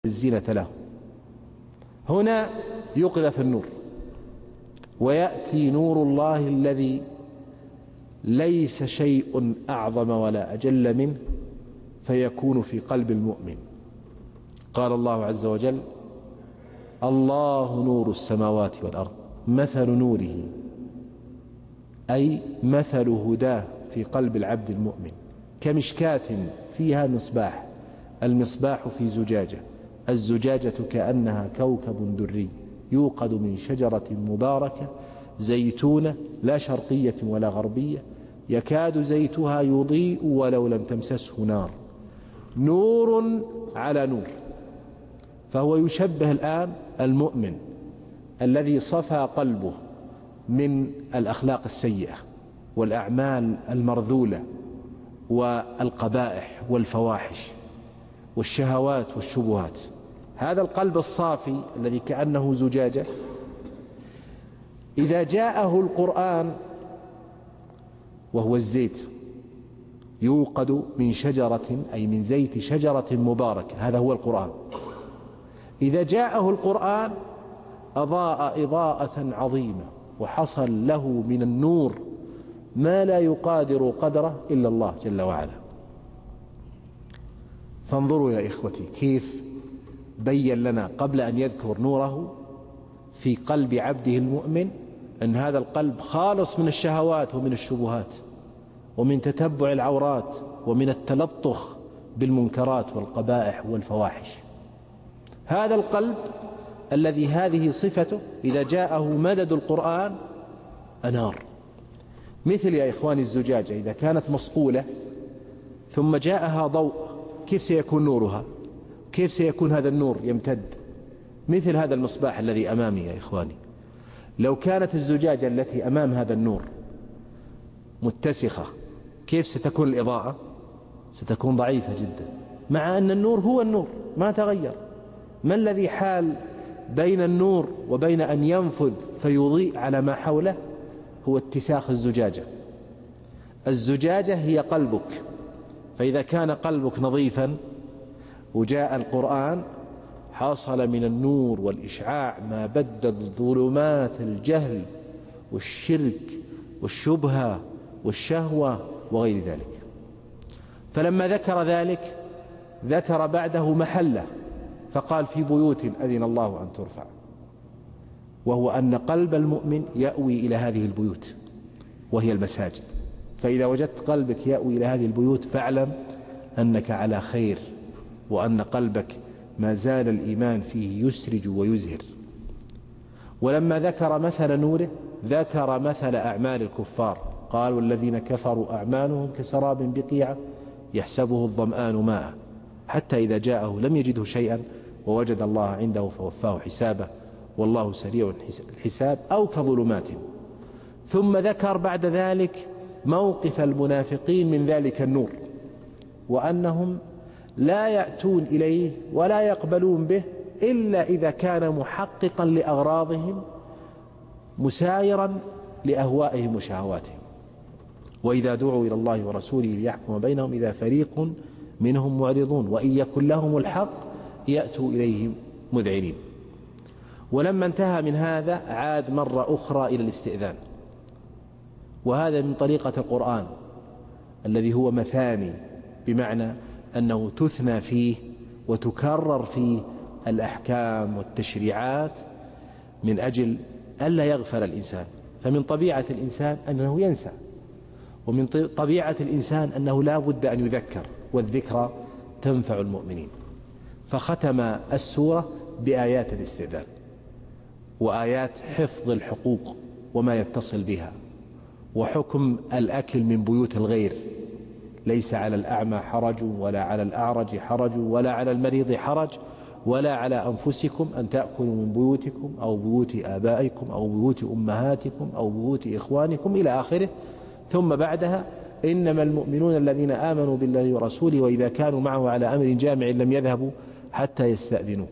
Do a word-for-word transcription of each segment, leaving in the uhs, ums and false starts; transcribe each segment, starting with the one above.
الزينة له. هنا يقذف النور، ويأتي نور الله الذي ليس شيء أعظم ولا أجل منه، فيكون في قلب المؤمن. قال الله عز وجل: الله نور السماوات والأرض مثل نوره، أي مثل هداه في قلب العبد المؤمن كمشكاة فيها مصباح، المصباح في زجاجة، الزجاجة كأنها كوكب دري يوقد من شجرة مباركة زيتونة لا شرقية ولا غربية يكاد زيتها يضيء ولو لم تمسسه نار، نور على نور. فهو يشبه الآن المؤمن الذي صفى قلبه من الأخلاق السيئة والأعمال المرذولة والقبائح والفواحش والشهوات والشبهات. هذا القلب الصافي الذي كأنه زجاجة، إذا جاءه القرآن وهو الزيت يوقد من شجرة، أي من زيت شجرة مباركة، هذا هو القرآن. إذا جاءه القرآن أضاء إضاءة عظيمة، وحصل له من النور ما لا يقادر قدره إلا الله جل وعلا. فانظروا يا إخوتي كيف بين لنا قبل أن يذكر نوره في قلب عبده المؤمن أن هذا القلب خالص من الشهوات ومن الشبهات ومن تتبع العورات ومن التلطخ بالمنكرات والقبائح والفواحش. هذا القلب الذي هذه صفته إذا جاءه مدد القرآن أنار، مثل يا إخواني الزجاجة إذا كانت مصقولة ثم جاءها ضوء، كيف سيكون نورها؟ كيف سيكون هذا النور يمتد؟ مثل هذا المصباح الذي أمامي يا إخواني، لو كانت الزجاجة التي أمام هذا النور متسخة كيف ستكون الإضاءة؟ ستكون ضعيفة جدا، مع أن النور هو النور ما تغير. ما الذي حال بين النور وبين أن ينفذ فيضيء على ما حوله؟ هو اتساخ الزجاجة. الزجاجة هي قلبك، فإذا كان قلبك نظيفا وجاء القرآن حصل من النور والإشعاع ما بدد ظلمات الجهل والشرك والشبهة والشهوة وغير ذلك. فلما ذكر ذلك ذكر بعده محله، فقال: في بيوت أذن الله أن ترفع، وهو أن قلب المؤمن يأوي إلى هذه البيوت وهي المساجد. فإذا وجدت قلبك يأوي إلى هذه البيوت فاعلم أنك على خير، وأن قلبك ما زال الإيمان فيه يسرج ويزهر. ولما ذكر مثل نوره ذكر مثل أعمال الكفار، قال: والذين كفروا أعمالهم كسراب بقيعة يحسبه الظمآن ماء حتى إذا جاءه لم يجده شيئا ووجد الله عنده فوفاه حسابه والله سريع الحساب، أو كظلمات. ثم ذكر بعد ذلك موقف المنافقين من ذلك النور، وأنهم لا يأتون إليه ولا يقبلون به إلا إذا كان محققا لأغراضهم مسايرا لأهوائهم وشهواتهم. وإذا دعوا إلى الله ورسوله ليحكم بينهم إذا فريق منهم معرضون وإن يكن لهم الحق يأتوا إليهم مذعنين. ولما انتهى من هذا عاد مرة أخرى إلى الاستئذان، وهذا من طريقة القرآن الذي هو مثاني، بمعنى أنه تثنى فيه وتكرر فيه الأحكام والتشريعات من أجل ألا يغفل الإنسان. فمن طبيعة الإنسان أنه ينسى، ومن طبيعة الإنسان أنه لا بد أن يذكر، والذكرى تنفع المؤمنين. فختم السورة بآيات الاستئذان وآيات حفظ الحقوق وما يتصل بها، وحكم الأكل من بيوت الغير، ليس على الأعمى حرج ولا على الأعرج حرج ولا على المريض حرج ولا على أنفسكم أن تأكلوا من بيوتكم أو بيوت آبائكم أو بيوت أمهاتكم أو بيوت إخوانكم إلى آخره. ثم بعدها: إنما المؤمنون الذين آمنوا بالله ورسوله وإذا كانوا معه على أمر جامع لم يذهبوا حتى يستأذنوا.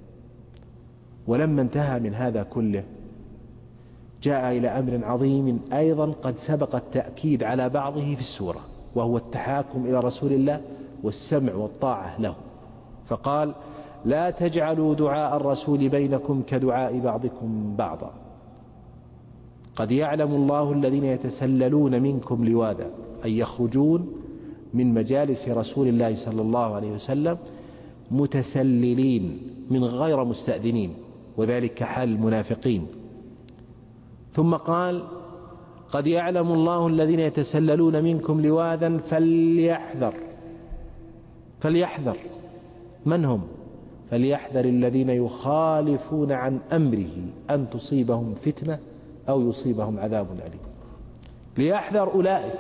ولما انتهى من هذا كله جاء إلى أمر عظيم أيضا قد سبق التأكيد على بعضه في السورة، وهو التحاكم إلى رسول الله والسمع والطاعة له. فقال: لا تجعلوا دعاء الرسول بينكم كدعاء بعضكم بعضا قد يعلم الله الذين يتسللون منكم لواذا أي يخرجون من مجالس رسول الله صلى الله عليه وسلم متسللين من غير مستأذنين، وذلك كحال المنافقين. ثم قال قد يعلم الله الذين يتسللون منكم لواذا فليحذر فليحذر من هم؟ فليحذر الذين يخالفون عن أمره أن تصيبهم فتنة أو يصيبهم عذاب أليم. ليحذر أولئك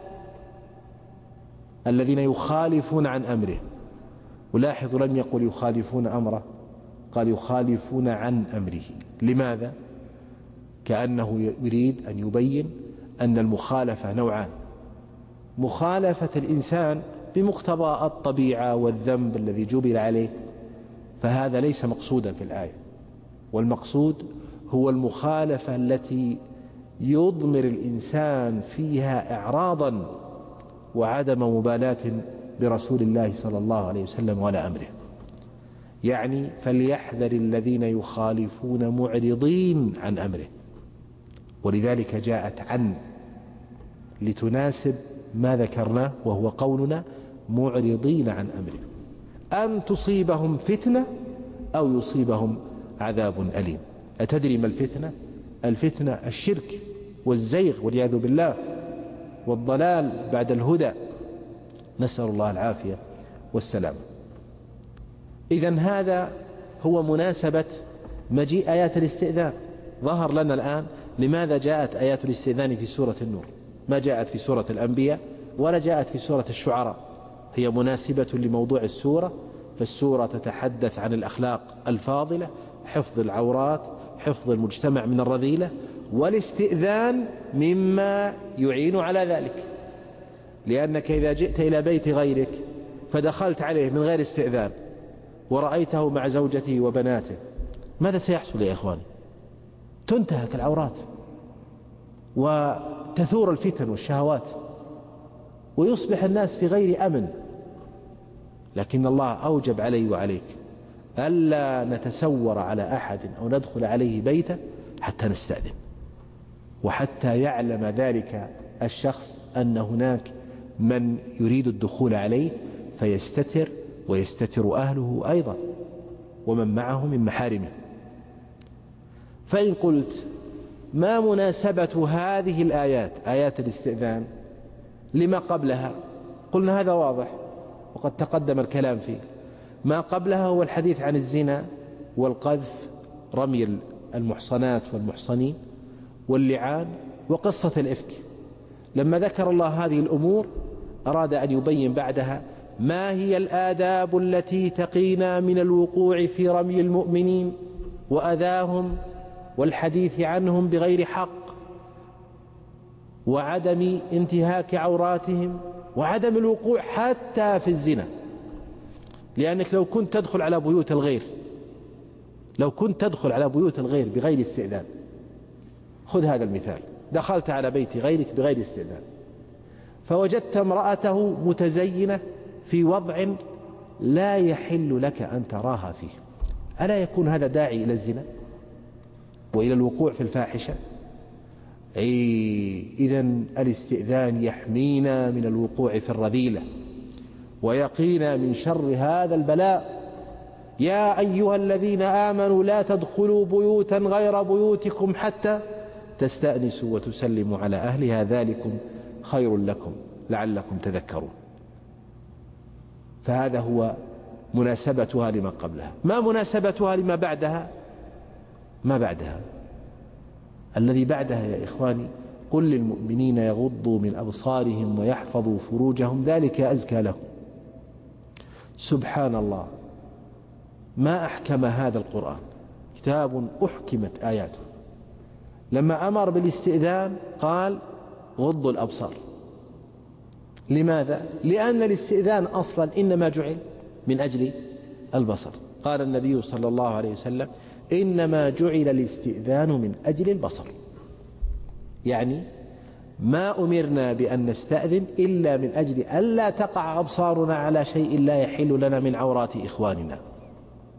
الذين يخالفون عن أمره، ولاحظوا لم يقل يخالفون أمره، قال يخالفون عن أمره. لماذا؟ كأنه يريد أن يبين أن المخالفة نوعان: مخالفة الإنسان بمقتضى الطبيعة والذنب الذي جبل عليه، فهذا ليس مقصودا في الآية، والمقصود هو المخالفة التي يضمر الإنسان فيها إعراضا وعدم مبالاة برسول الله صلى الله عليه وسلم ولا أمره. يعني فليحذر الذين يخالفون معرضين عن أمره، ولذلك جاءت عن لتناسب ما ذكرناه وهو قولنا معرضين عن أمره أن تصيبهم فتنة أو يصيبهم عذاب أليم. أتدري ما الفتنة؟ الفتنة الشرك والزيغ والعياذ بالله والضلال بعد الهدى، نسأل الله العافية والسلام. إذن هذا هو مناسبة مجيء آيات الاستئذان. ظهر لنا الآن لماذا جاءت آيات الاستئذان في سورة النور، ما جاءت في سورة الأنبياء ولا جاءت في سورة الشعراء. هي مناسبة لموضوع السورة، فالسورة تتحدث عن الأخلاق الفاضلة، حفظ العورات، حفظ المجتمع من الرذيلة، والاستئذان مما يعين على ذلك. لأنك إذا جئت إلى بيت غيرك فدخلت عليه من غير استئذان ورأيته مع زوجته وبناته، ماذا سيحصل يا إخواني؟ تنتهك العورات وتثور الفتن والشهوات ويصبح الناس في غير أمن. لكن الله أوجب علي وعليك ألا نتسور على أحد أو ندخل عليه بيته حتى نستأذن، وحتى يعلم ذلك الشخص أن هناك من يريد الدخول عليه فيستتر ويستتر أهله أيضا ومن معه من محارمه. فإن قلت ما مناسبة هذه الآيات آيات الاستئذان لما قبلها، قلنا هذا واضح وقد تقدم الكلام فيه. ما قبلها هو الحديث عن الزنا والقذف، رمي المحصنات والمحصنين، واللعان، وقصة الإفك. لما ذكر الله هذه الأمور أراد أن يبين بعدها ما هي الآداب التي تقينا من الوقوع في رمي المؤمنين وأذاهم والحديث عنهم بغير حق وعدم انتهاك عوراتهم وعدم الوقوع حتى في الزنا. لأنك لو كنت تدخل على بيوت الغير لو كنت تدخل على بيوت الغير بغير استئذان، خذ هذا المثال، دخلت على بيت غيرك بغير استئذان فوجدت امرأته متزينة في وضع لا يحل لك أن تراها فيه، ألا يكون هذا داعي إلى الزنا وإلى الوقوع في الفاحشة؟ أي إذن الاستئذان يحمينا من الوقوع في الرذيلة ويقينا من شر هذا البلاء. يا أيها الذين آمنوا لا تدخلوا بيوتا غير بيوتكم حتى تستأنسوا وتسلموا على أهلها ذلكم خير لكم لعلكم تذكرون. فهذا هو مناسبتها لما قبلها. ما مناسبتها لما بعدها؟ ما بعدها الذي بعدها يا إخواني: قل للمؤمنين يغضوا من أبصارهم ويحفظوا فروجهم ذلك أزكى لهم. سبحان الله، ما أحكم هذا القرآن، كتاب أحكمت آياته. لما أمر بالاستئذان قال غضوا الأبصار. لماذا؟ لأن الاستئذان أصلا إنما جعل من أجل البصر. قال النبي صلى الله عليه وسلم: إنما جعل الاستئذان من أجل البصر. يعني ما أمرنا بأن نستأذن إلا من أجل ألا تقع أبصارنا على شيء لا يحل لنا من عورات إخواننا.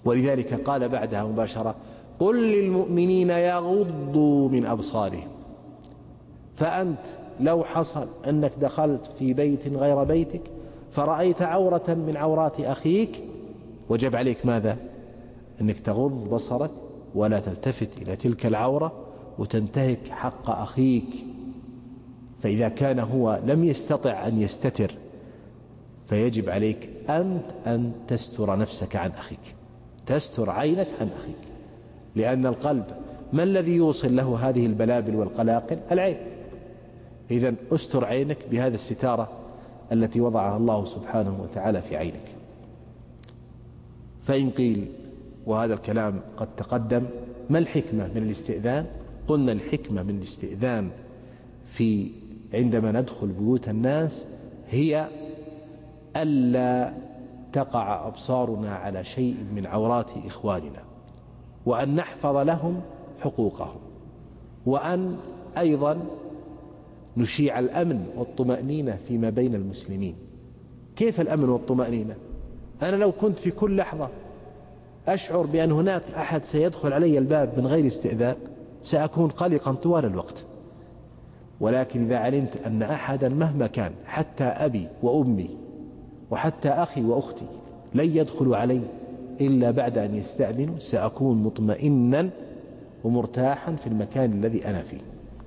ولذلك قال بعدها مباشرة: قل للمؤمنين يغضوا من أبصارهم. فأنت لو حصل أنك دخلت في بيت غير بيتك فرأيت عورة من عورات أخيك، وجب عليك ماذا؟ أنك تغض بصرك ولا تلتفت إلى تلك العورة وتنتهك حق أخيك. فإذا كان هو لم يستطع أن يستتر فيجب عليك أنت أن تستر نفسك عن أخيك، تستر عينك عن أخيك، لأن القلب ما الذي يوصل له هذه البلابل والقلاقل؟ العين. إذن أستر عينك بهذه الستارة التي وضعها الله سبحانه وتعالى في عينك. فإن قيل، وهذا الكلام قد تقدم، ما الحكمة من الاستئذان؟ قلنا الحكمة من الاستئذان في عندما ندخل بيوت الناس هي ألا تقع أبصارنا على شيء من عورات إخواننا، وأن نحفظ لهم حقوقهم، وأن أيضا نشيع الأمن والطمأنينة فيما بين المسلمين. كيف الأمن والطمأنينة؟ أنا لو كنت في كل لحظة أشعر بأن هناك أحد سيدخل علي الباب من غير استئذان سأكون قلقا طوال الوقت. ولكن إذا علمت أن أحدا مهما كان، حتى أبي وأمي وحتى أخي وأختي، لن يدخلوا علي إلا بعد أن يستأذنوا، سأكون مطمئنا ومرتاحا في المكان الذي أنا فيه.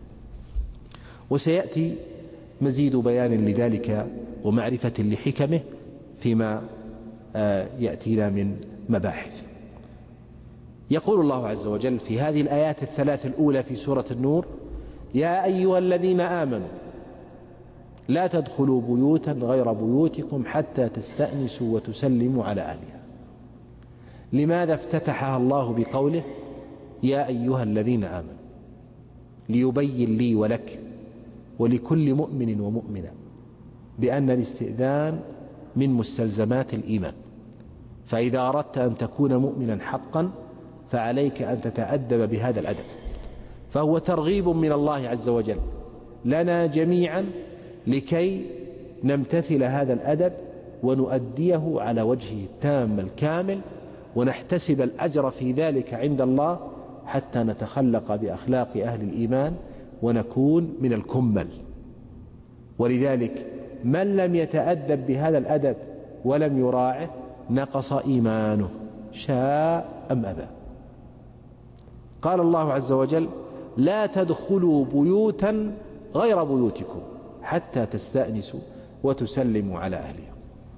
وسيأتي مزيد بيان لذلك ومعرفة لحكمه فيما يأتينا من مباحث. يقول الله عز وجل في هذه الآيات الثلاث الأولى في سورة النور: يا أيها الذين آمنوا لا تدخلوا بيوتا غير بيوتكم حتى تستأنسوا وتسلموا على أهلها. لماذا افتتحها الله بقوله يا أيها الذين آمنوا؟ ليبين لي ولك ولكل مؤمن ومؤمنة بأن الاستئذان من مستلزمات الإيمان، فإذا أردت أن تكون مؤمنا حقا فعليك أن تتأدب بهذا الأدب. فهو ترغيب من الله عز وجل لنا جميعا لكي نمتثل هذا الأدب ونؤديه على وجهه التام الكامل، ونحتسب الأجر في ذلك عند الله، حتى نتخلق بأخلاق أهل الإيمان ونكون من الكمل. ولذلك من لم يتأدب بهذا الأدب ولم يراعه نقص إيمانه شاء أم أبى. قال الله عز وجل لا تدخلوا بيوتا غير بيوتكم حتى تستأنسوا وتسلموا على أهلها.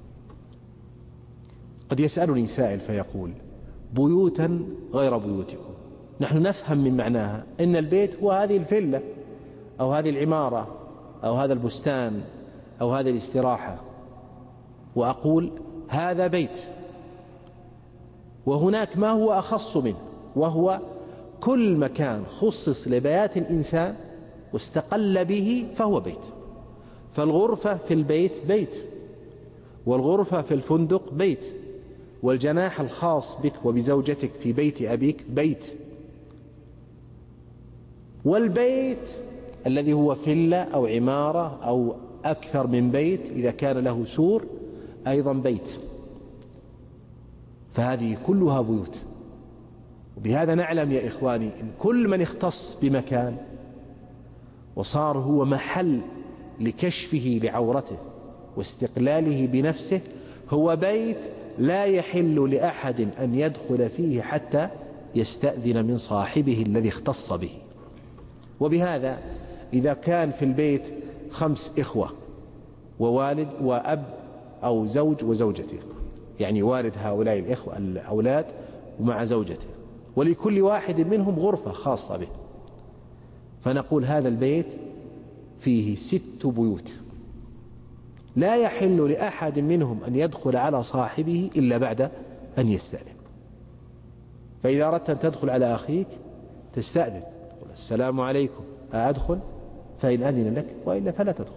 قد يسألني سائل فيقول بيوتا غير بيوتكم، نحن نفهم من معناها إن البيت هو هذه الفلة أو هذه العمارة أو هذا البستان أو هذه الاستراحة، وأقول هذا بيت، وهناك ما هو أخص منه، وهو كل مكان خصص لبيات الإنسان واستقل به فهو بيت. فالغرفة في البيت بيت، والغرفة في الفندق بيت، والجناح الخاص بك وبزوجتك في بيت أبيك بيت، والبيت الذي هو فيلا أو عمارة أو أكثر من بيت إذا كان له سور أيضا بيت. فهذه كلها بيوت. وبهذا نعلم يا إخواني إن كل من اختص بمكان وصار هو محل لكشفه لعورته واستقلاله بنفسه هو بيت لا يحل لأحد أن يدخل فيه حتى يستأذن من صاحبه الذي اختص به. وبهذا إذا كان في البيت خمس إخوة ووالد وأب أو زوج وزوجته، يعني والد هؤلاء الإخوة الأولاد ومع زوجته، ولكل واحد منهم غرفة خاصة به، فنقول هذا البيت فيه ست بيوت لا يحل لأحد منهم أن يدخل على صاحبه إلا بعد أن يستأذن. فإذا أردت أن تدخل على أخيك تستأذن، السلام عليكم أدخل؟ فإن أذن لك، وإلا فلا تدخل.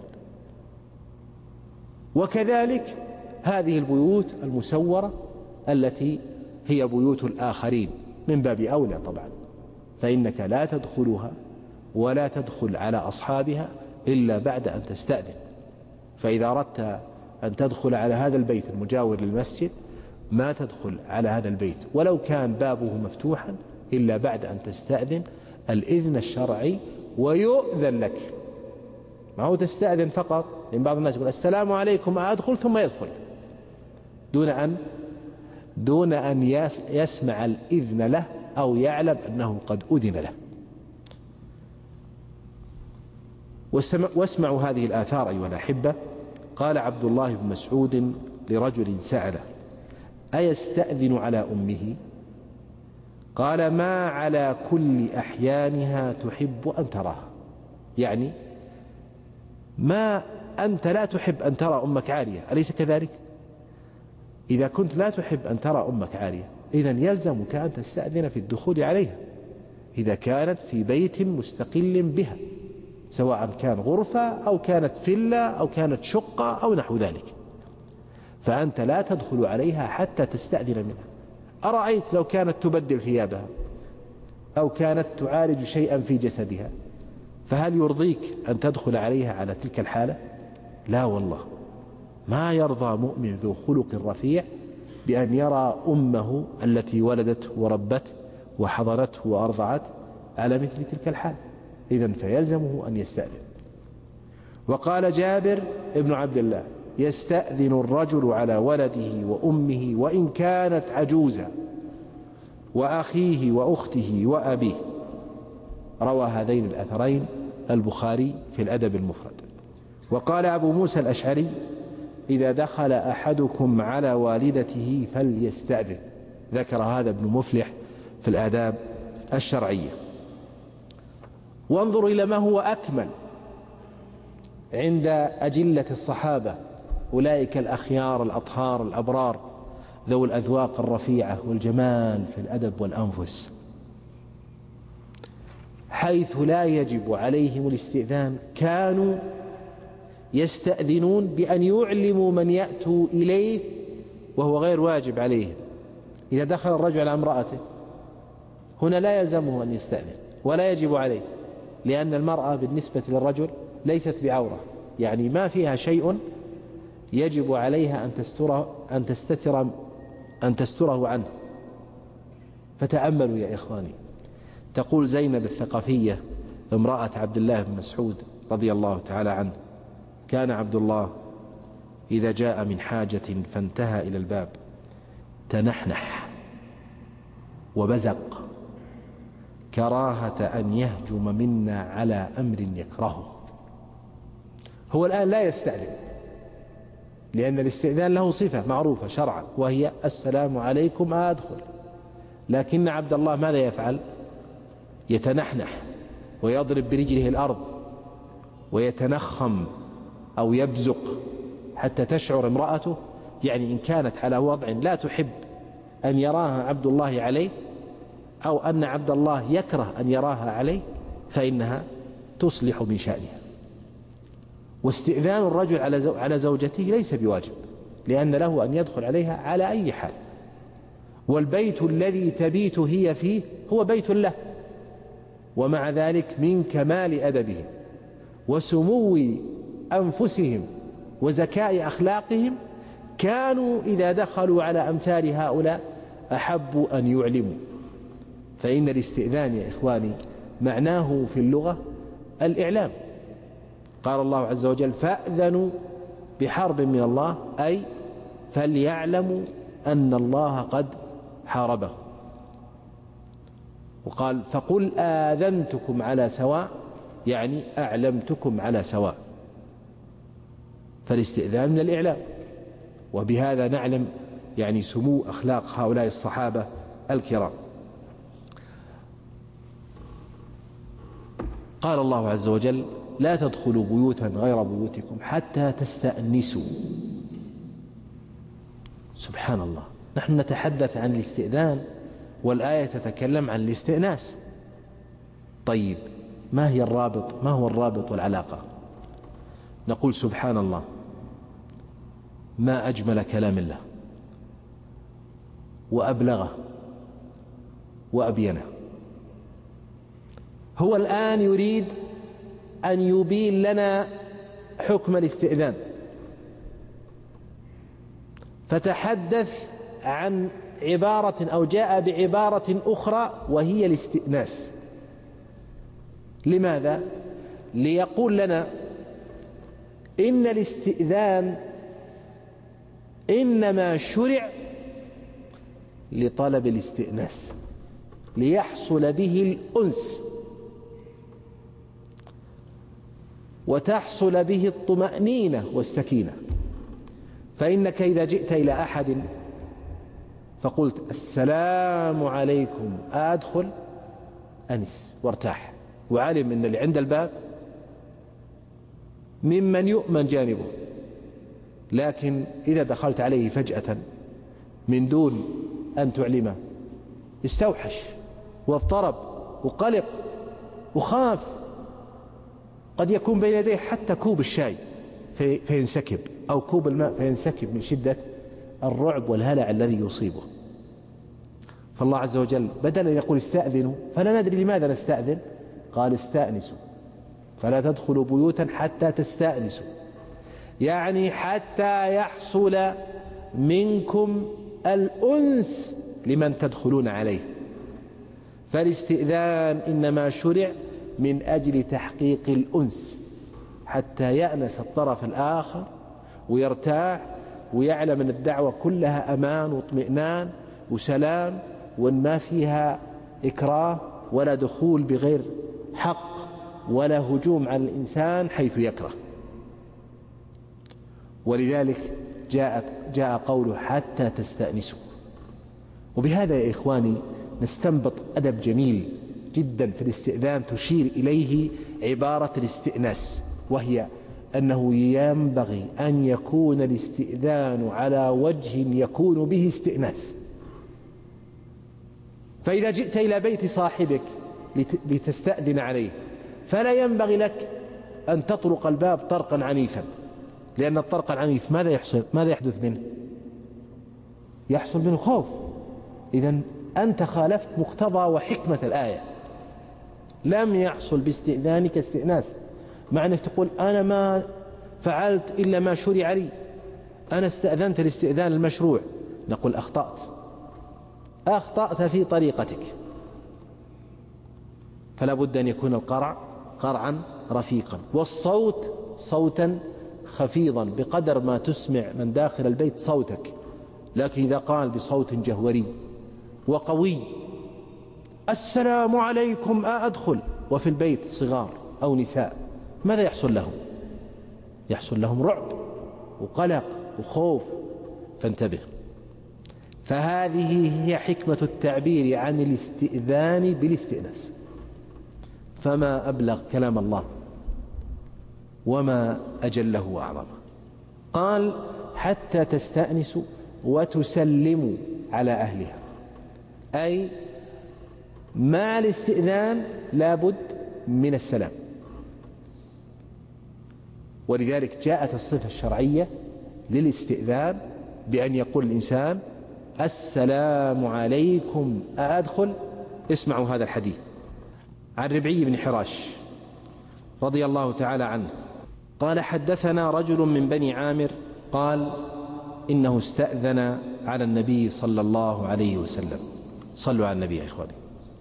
وكذلك هذه البيوت المسورة التي هي بيوت الآخرين من باب أولى طبعا، فإنك لا تدخلها ولا تدخل على أصحابها إلا بعد أن تستأذن. فإذا أردت أن تدخل على هذا البيت المجاور للمسجد ما تدخل على هذا البيت ولو كان بابه مفتوحا إلا بعد أن تستأذن الإذن الشرعي ويؤذن لك. ما هو تستأذن فقط، لأن بعض الناس يقول السلام عليكم أدخل ثم يدخل دون أن دون أن يسمع الإذن له أو يعلم أنه قد أذن له. واسمعوا هذه الآثار أيها الأحبة. قال عبد الله بن مسعود لرجل سأله: أيستأذن على أمه؟ قال: ما على كل أحيانها تحب أن تراها. يعني ما أنت لا تحب أن ترى أمك عارية، أليس كذلك؟ إذا كنت لا تحب أن ترى أمك عارية إذن يلزمك أن تستأذن في الدخول عليها إذا كانت في بيت مستقل بها، سواء كان غرفة أو كانت فيلا أو كانت شقة أو نحو ذلك، فأنت لا تدخل عليها حتى تستأذن منها. أرأيت لو كانت تبدل ثيابها أو كانت تعالج شيئا في جسدها، فهل يرضيك أن تدخل عليها على تلك الحالة؟ لا والله، ما يرضى مؤمن ذو خلق رفيع بأن يرى أمه التي ولدته وربته وحضنته وأرضعته على مثل تلك الحال، إذن فيلزمه أن يستأذن. وقال جابر ابن عبد الله: يستأذن الرجل على ولده وأمه وإن كانت عجوزا وأخيه وأخته وأبيه. روى هذين الأثرين البخاري في الأدب المفرد. وقال أبو موسى الأشعري: إذا دخل أحدكم على والدته فليستأذن. ذكر هذا ابن مفلح في الآداب الشرعية. وانظر إلى ما هو أكمل عند أجلة الصحابة، أولئك الأخيار الأطهار الأبرار ذو الأذواق الرفيعة والجمال في الأدب والأنفس، حيث لا يجب عليهم الاستئذان كانوا يستأذنون بأن يعلموا من يأتوا إليه وهو غير واجب عليهم. إذا دخل الرجل على امرأته هنا لا يلزمه أن يستأذن ولا يجب عليه، لأن المرأة بالنسبة للرجل ليست بعورة، يعني ما فيها شيء يجب عليها أن تستره أن تستتر أن تستره عنه. فتأملوا يا إخواني، تقول زينب الثقفية امرأة عبد الله بن مسعود رضي الله تعالى عنه: كان عبد الله إذا جاء من حاجة فانتهى إلى الباب تنحنح وبزق كراهة أن يهجم منا على أمر يكرهه. هو الآن لا يستأذن، لأن الاستئذان له صفة معروفة شرعا وهي السلام عليكم أدخل، لكن عبد الله ماذا يفعل؟ يتنحنح ويضرب برجله الأرض ويتنخم أو يبزق حتى تشعر امرأته، يعني إن كانت على وضع لا تحب أن يراها عبد الله عليه أو أن عبد الله يكره أن يراها عليه فإنها تصلح من شأنها. واستئذان الرجل على زوجته ليس بواجب، لأن له أن يدخل عليها على أي حال، والبيت الذي تبيت هي فيه هو بيت له. ومع ذلك من كمال أدبهم وسمو أنفسهم وزكاء أخلاقهم كانوا إذا دخلوا على أمثال هؤلاء أحبوا أن يعلموا. فإن الاستئذان يا إخواني معناه في اللغة الإعلام. قال الله عز وجل: فأذنوا بحرب من الله، أي فليعلموا أن الله قد حاربه. وقال: فقل آذنتكم على سواء، يعني أعلمتكم على سواء. فالاستئذان من الإعلام. وبهذا نعلم يعني سمو أخلاق هؤلاء الصحابة الكرام. قال الله عز وجل: لا تدخلوا بيوتا غير بيوتكم حتى تستأنسوا. سبحان الله، نحن نتحدث عن الاستئذان والآية تتكلم عن الاستئناس. طيب ما هي الرابط ما هو الرابط والعلاقة؟ نقول سبحان الله، ما أجمل كلام الله وأبلغه وأبينه. هو الآن يريد أن يبين لنا حكم الاستئذان، فتحدث عن عبارة أو جاء بعبارة أخرى وهي الاستئناس. لماذا؟ ليقول لنا إن الاستئذان إنما شرع لطلب الاستئناس، ليحصل به الأنس وتحصل به الطمأنينة والسكينة. فإنك إذا جئت إلى أحد فقلت السلام عليكم أدخل، أنس وارتاح، وعلم أن اللي عند الباب ممن يؤمن جانبه. لكن إذا دخلت عليه فجأة من دون أن تعلمه استوحش واضطرب وقلق وخاف، قد يكون بين يديه حتى كوب الشاي في فينسكب أو كوب الماء فينسكب من شدة الرعب والهلع الذي يصيبه. فالله عز وجل بدل أن يقول استأذنوا فلا ندري لماذا نستأذن، قال استأنسوا فلا تدخلوا بيوتا حتى تستأنسوا، يعني حتى يحصل منكم الأنس لمن تدخلون عليه. فالاستئذان إنما شرع من أجل تحقيق الأنس، حتى يأنس الطرف الآخر ويرتاح ويعلم أن الدعوة كلها أمان واطمئنان وسلام، وأن ما فيها إكراه ولا دخول بغير حق ولا هجوم على الإنسان حيث يكره. ولذلك جاء, جاء قوله حتى تستأنسوا. وبهذا يا إخواني نستنبط أدب جميل جدا في الاستئذان تشير إليه عبارة الاستئناس، وهي أنه ينبغي أن يكون الاستئذان على وجه يكون به استئناس. فإذا جئت إلى بيت صاحبك لتستأذن عليه فلا ينبغي لك أن تطرق الباب طرقا عنيفا، لأن الطرق العنيف ماذا يحصل؟ ماذا يحدث منه؟ يحصل منه خوف. إذن أنت خالفت مقتضى وحكمة الآية، لم يحصل باستئذانك استئناس، مع أنك تقول أنا ما فعلت إلا ما شرع لي، أنا استأذنت الاستئذان المشروع. نقول أخطأت أخطأت في طريقتك، فلا بد أن يكون القرع قرعا رفيقا، والصوت صوتا خفيضا بقدر ما تسمع من داخل البيت صوتك. لكن إذا قال بصوت جهوري وقوي السلام عليكم أدخل، وفي البيت صغار أو نساء، ماذا يحصل لهم؟ يحصل لهم رعب وقلق وخوف. فانتبه. فهذه هي حكمة التعبير عن الاستئذان بالاستئناس. فما أبلغ كلام الله وما أجله وأعظمه. قال حتى تستأنسوا وتسلموا على أهلها، أي مع الاستئذان لابد من السلام. ولذلك جاءت الصفة الشرعية للاستئذان بأن يقول الإنسان السلام عليكم أأدخل. اسمعوا هذا الحديث عن ربعي بن حراش رضي الله تعالى عنه قال حدثنا رجل من بني عامر قال إنه استأذن على النبي صلى الله عليه وسلم. صلوا على النبي يا إخواني.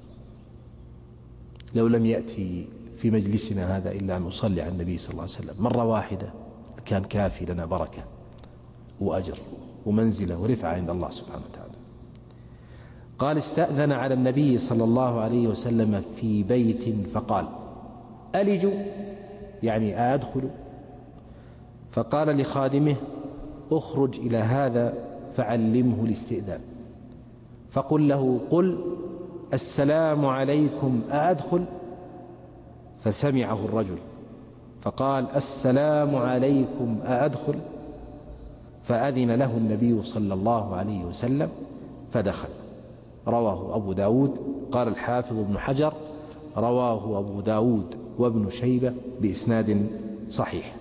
لو لم يأتي في مجلسنا هذا إلا أن نصلي على النبي صلى الله عليه وسلم مرة واحدة كان كافي لنا بركة وأجر ومنزلة ورفعة عند الله سبحانه وتعالى. قال استأذن على النبي صلى الله عليه وسلم في بيت فقال ألج، يعني أدخل. فقال لخادمه اخرج إلى هذا فعلمه الاستئذان، فقل له قل السلام عليكم أدخل. فسمعه الرجل فقال السلام عليكم أدخل، فأذن له النبي صلى الله عليه وسلم فدخل. رواه أبو داود. قال الحافظ ابن حجر رواه أبو داود وابن شيبة بإسناد صحيح.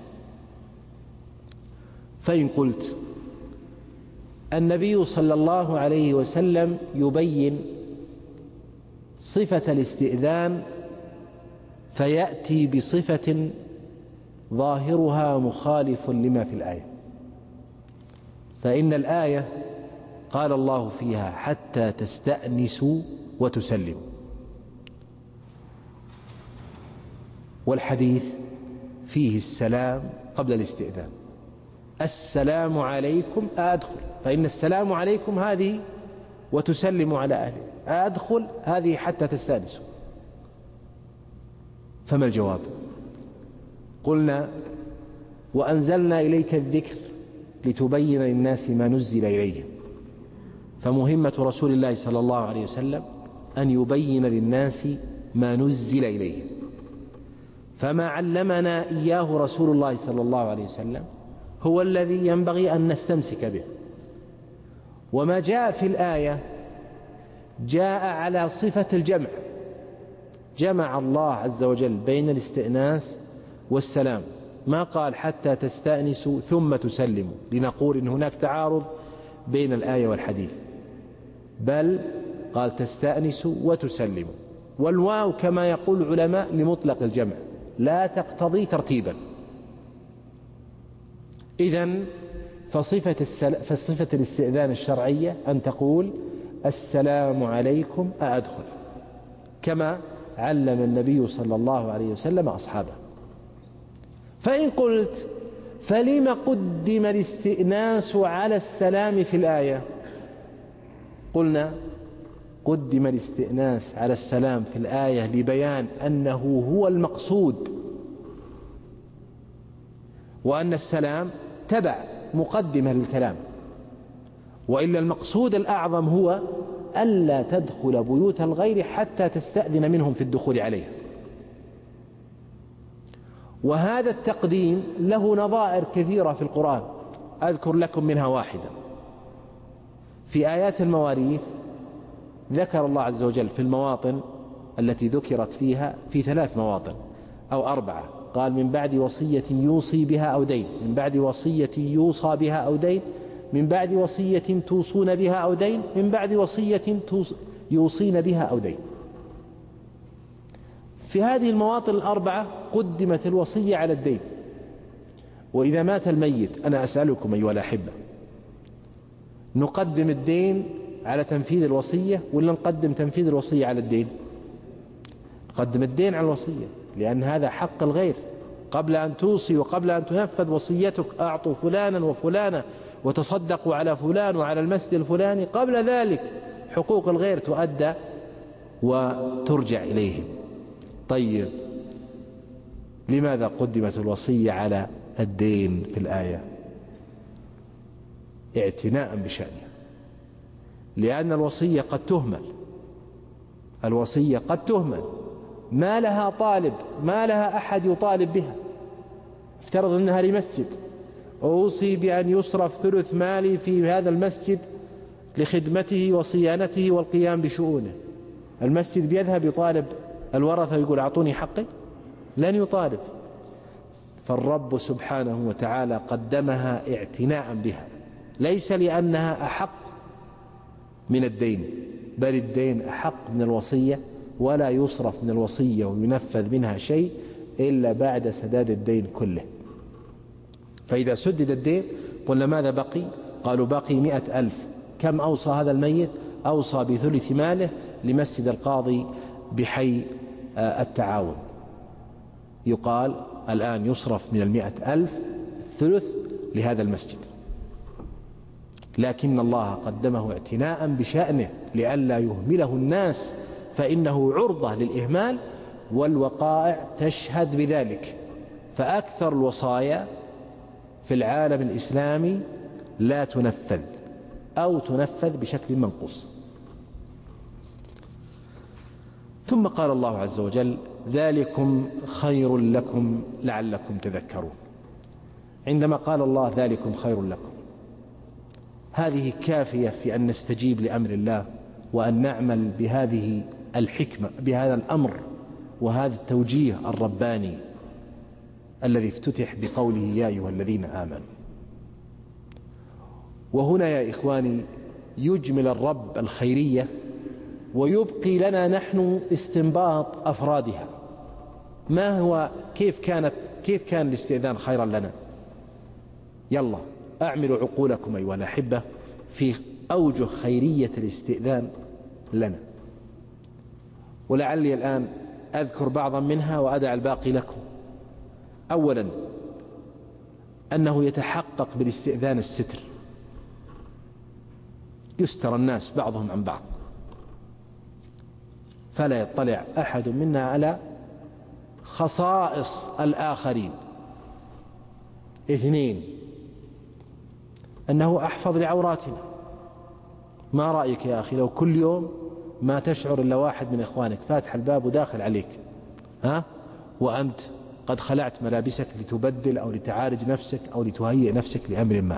فإن قلت النبي صلى الله عليه وسلم يبين صفة الاستئذان فيأتي بصفة ظاهرها مخالف لما في الآية، فإن الآية قال الله فيها حتى تستأنسوا وتسلموا. والحديث فيه السلام قبل الاستئذان، السلام عليكم أدخل، فإن السلام عليكم هذه وتسلم على أهله، أدخل هذه حتى تستأنسوا. فما الجواب؟ قلنا وأنزلنا إليك الذكر لتبين للناس ما نزل إليهم، فمهمة رسول الله صلى الله عليه وسلم أن يبين للناس ما نزل إليهم، فما علمنا إياه رسول الله صلى الله عليه وسلم هو الذي ينبغي أن نستمسك به. وما جاء في الآية جاء على صفة الجمع، جمع الله عز وجل بين الاستئناس والسلام، ما قال حتى تستأنسوا ثم تسلموا لنقول إن هناك تعارض بين الآية والحديث، بل قال تستأنسوا وتسلموا. والواو كما يقول العلماء لمطلق الجمع لا تقتضي ترتيبا. إذن فصفة, السل... فصفة الاستئذان الشرعية أن تقول السلام عليكم أأدخل، كما علم النبي صلى الله عليه وسلم أصحابه. فإن قلت فلم قدم الاستئناس على السلام في الآية؟ قلنا قدم الاستئناس على السلام في الآية لبيان أنه هو المقصود، وأن السلام تبع مقدمة للكلام، وإلا المقصود الأعظم هو ألا تدخل بيوت الغير حتى تستأذن منهم في الدخول عليها. وهذا التقديم له نظائر كثيرة في القرآن، أذكر لكم منها واحدة. في آيات المواريث ذكر الله عز وجل في المواطن التي ذكرت فيها في ثلاث مواطن أو أربعة، قال من بعد وصية يوصي بها أو دين، من بعد وصية يوصى بها أو دين، من بعد وصية توصون بها أو دين، من بعد وصية يوصين بها أو دين. في هذه المواطن الأربعة قدمت الوصية على الدين. وإذا مات الميت، أنا أسألكم أيها الأحبة، نقدم الدين على تنفيذ الوصية ولا نقدم تنفيذ الوصية على الدين؟ نقدم الدين على الوصية، لأن هذا حق الغير. قبل أن توصي وقبل أن تنفذ وصيتك أعطوا فلانا وفلانا وتصدقوا على فلان وعلى المسجد الفلاني، قبل ذلك حقوق الغير تؤدى وترجع إليهم. طيب لماذا قدمت الوصية على الدين في الآية؟ اعتناء بشأنها، لأن الوصية قد تهمل، الوصية قد تهمل، ما لها طالب، ما لها أحد يطالب بها. افترض أنها لمسجد، أوصي بأن يصرف ثلث مالي في هذا المسجد لخدمته وصيانته والقيام بشؤونه. المسجد بيذهب يطالب الورثة ويقول أعطوني حقي؟ لن يطالب. فالرب سبحانه وتعالى قدمها اعتناء بها، ليس لأنها أحق من الدين، بل الدين أحق من الوصية، ولا يصرف من الوصية وينفذ منها شيء إلا بعد سداد الدين كله. فإذا سدد الدين قلنا ماذا بقي؟ قالوا بقي مئة ألف. كم أوصى هذا الميت؟ أوصى بثلث ماله لمسجد القاضي بحي التعاون. يقال الآن يصرف من المئة ألف الثلث لهذا المسجد، لكن الله قدمه اعتناء بشأنه لئلا يهمله الناس، فإنه عرضة للإهمال، والوقائع تشهد بذلك. فأكثر الوصايا في العالم الإسلامي لا تنفذ أو تنفذ بشكل منقوص. ثم قال الله عز وجل ذلكم خير لكم لعلكم تذكرون. عندما قال الله ذلكم خير لكم، هذه كافية في أن نستجيب لأمر الله وأن نعمل بهذه الحكمة، بهذا الأمر وهذا التوجيه الرباني الذي افتتح بقوله يا أيها الذين آمنوا. وهنا يا إخواني يجمل الرب الخيرية ويبقي لنا نحن استنباط أفرادها. ما هو كيف كانت كيف كان الاستئذان خيرا لنا؟ يلا أعملوا عقولكم أيها الأحبة في أوجه خيرية الاستئذان لنا، ولعلي الآن أذكر بعضا منها وأدع الباقي لكم. أولا، أنه يتحقق بالاستئذان الستر، يستر الناس بعضهم عن بعض، فلا يطلع أحد منا على خصائص الآخرين. اثنين، أنه أحفظ لعوراتنا. ما رأيك يا أخي لو كل يوم ما تشعر إلا واحد من إخوانك فاتح الباب وداخل عليك، ها؟ وأنت قد خلعت ملابسك لتبدل أو لتعالج نفسك أو لتهيئ نفسك لأمر ما،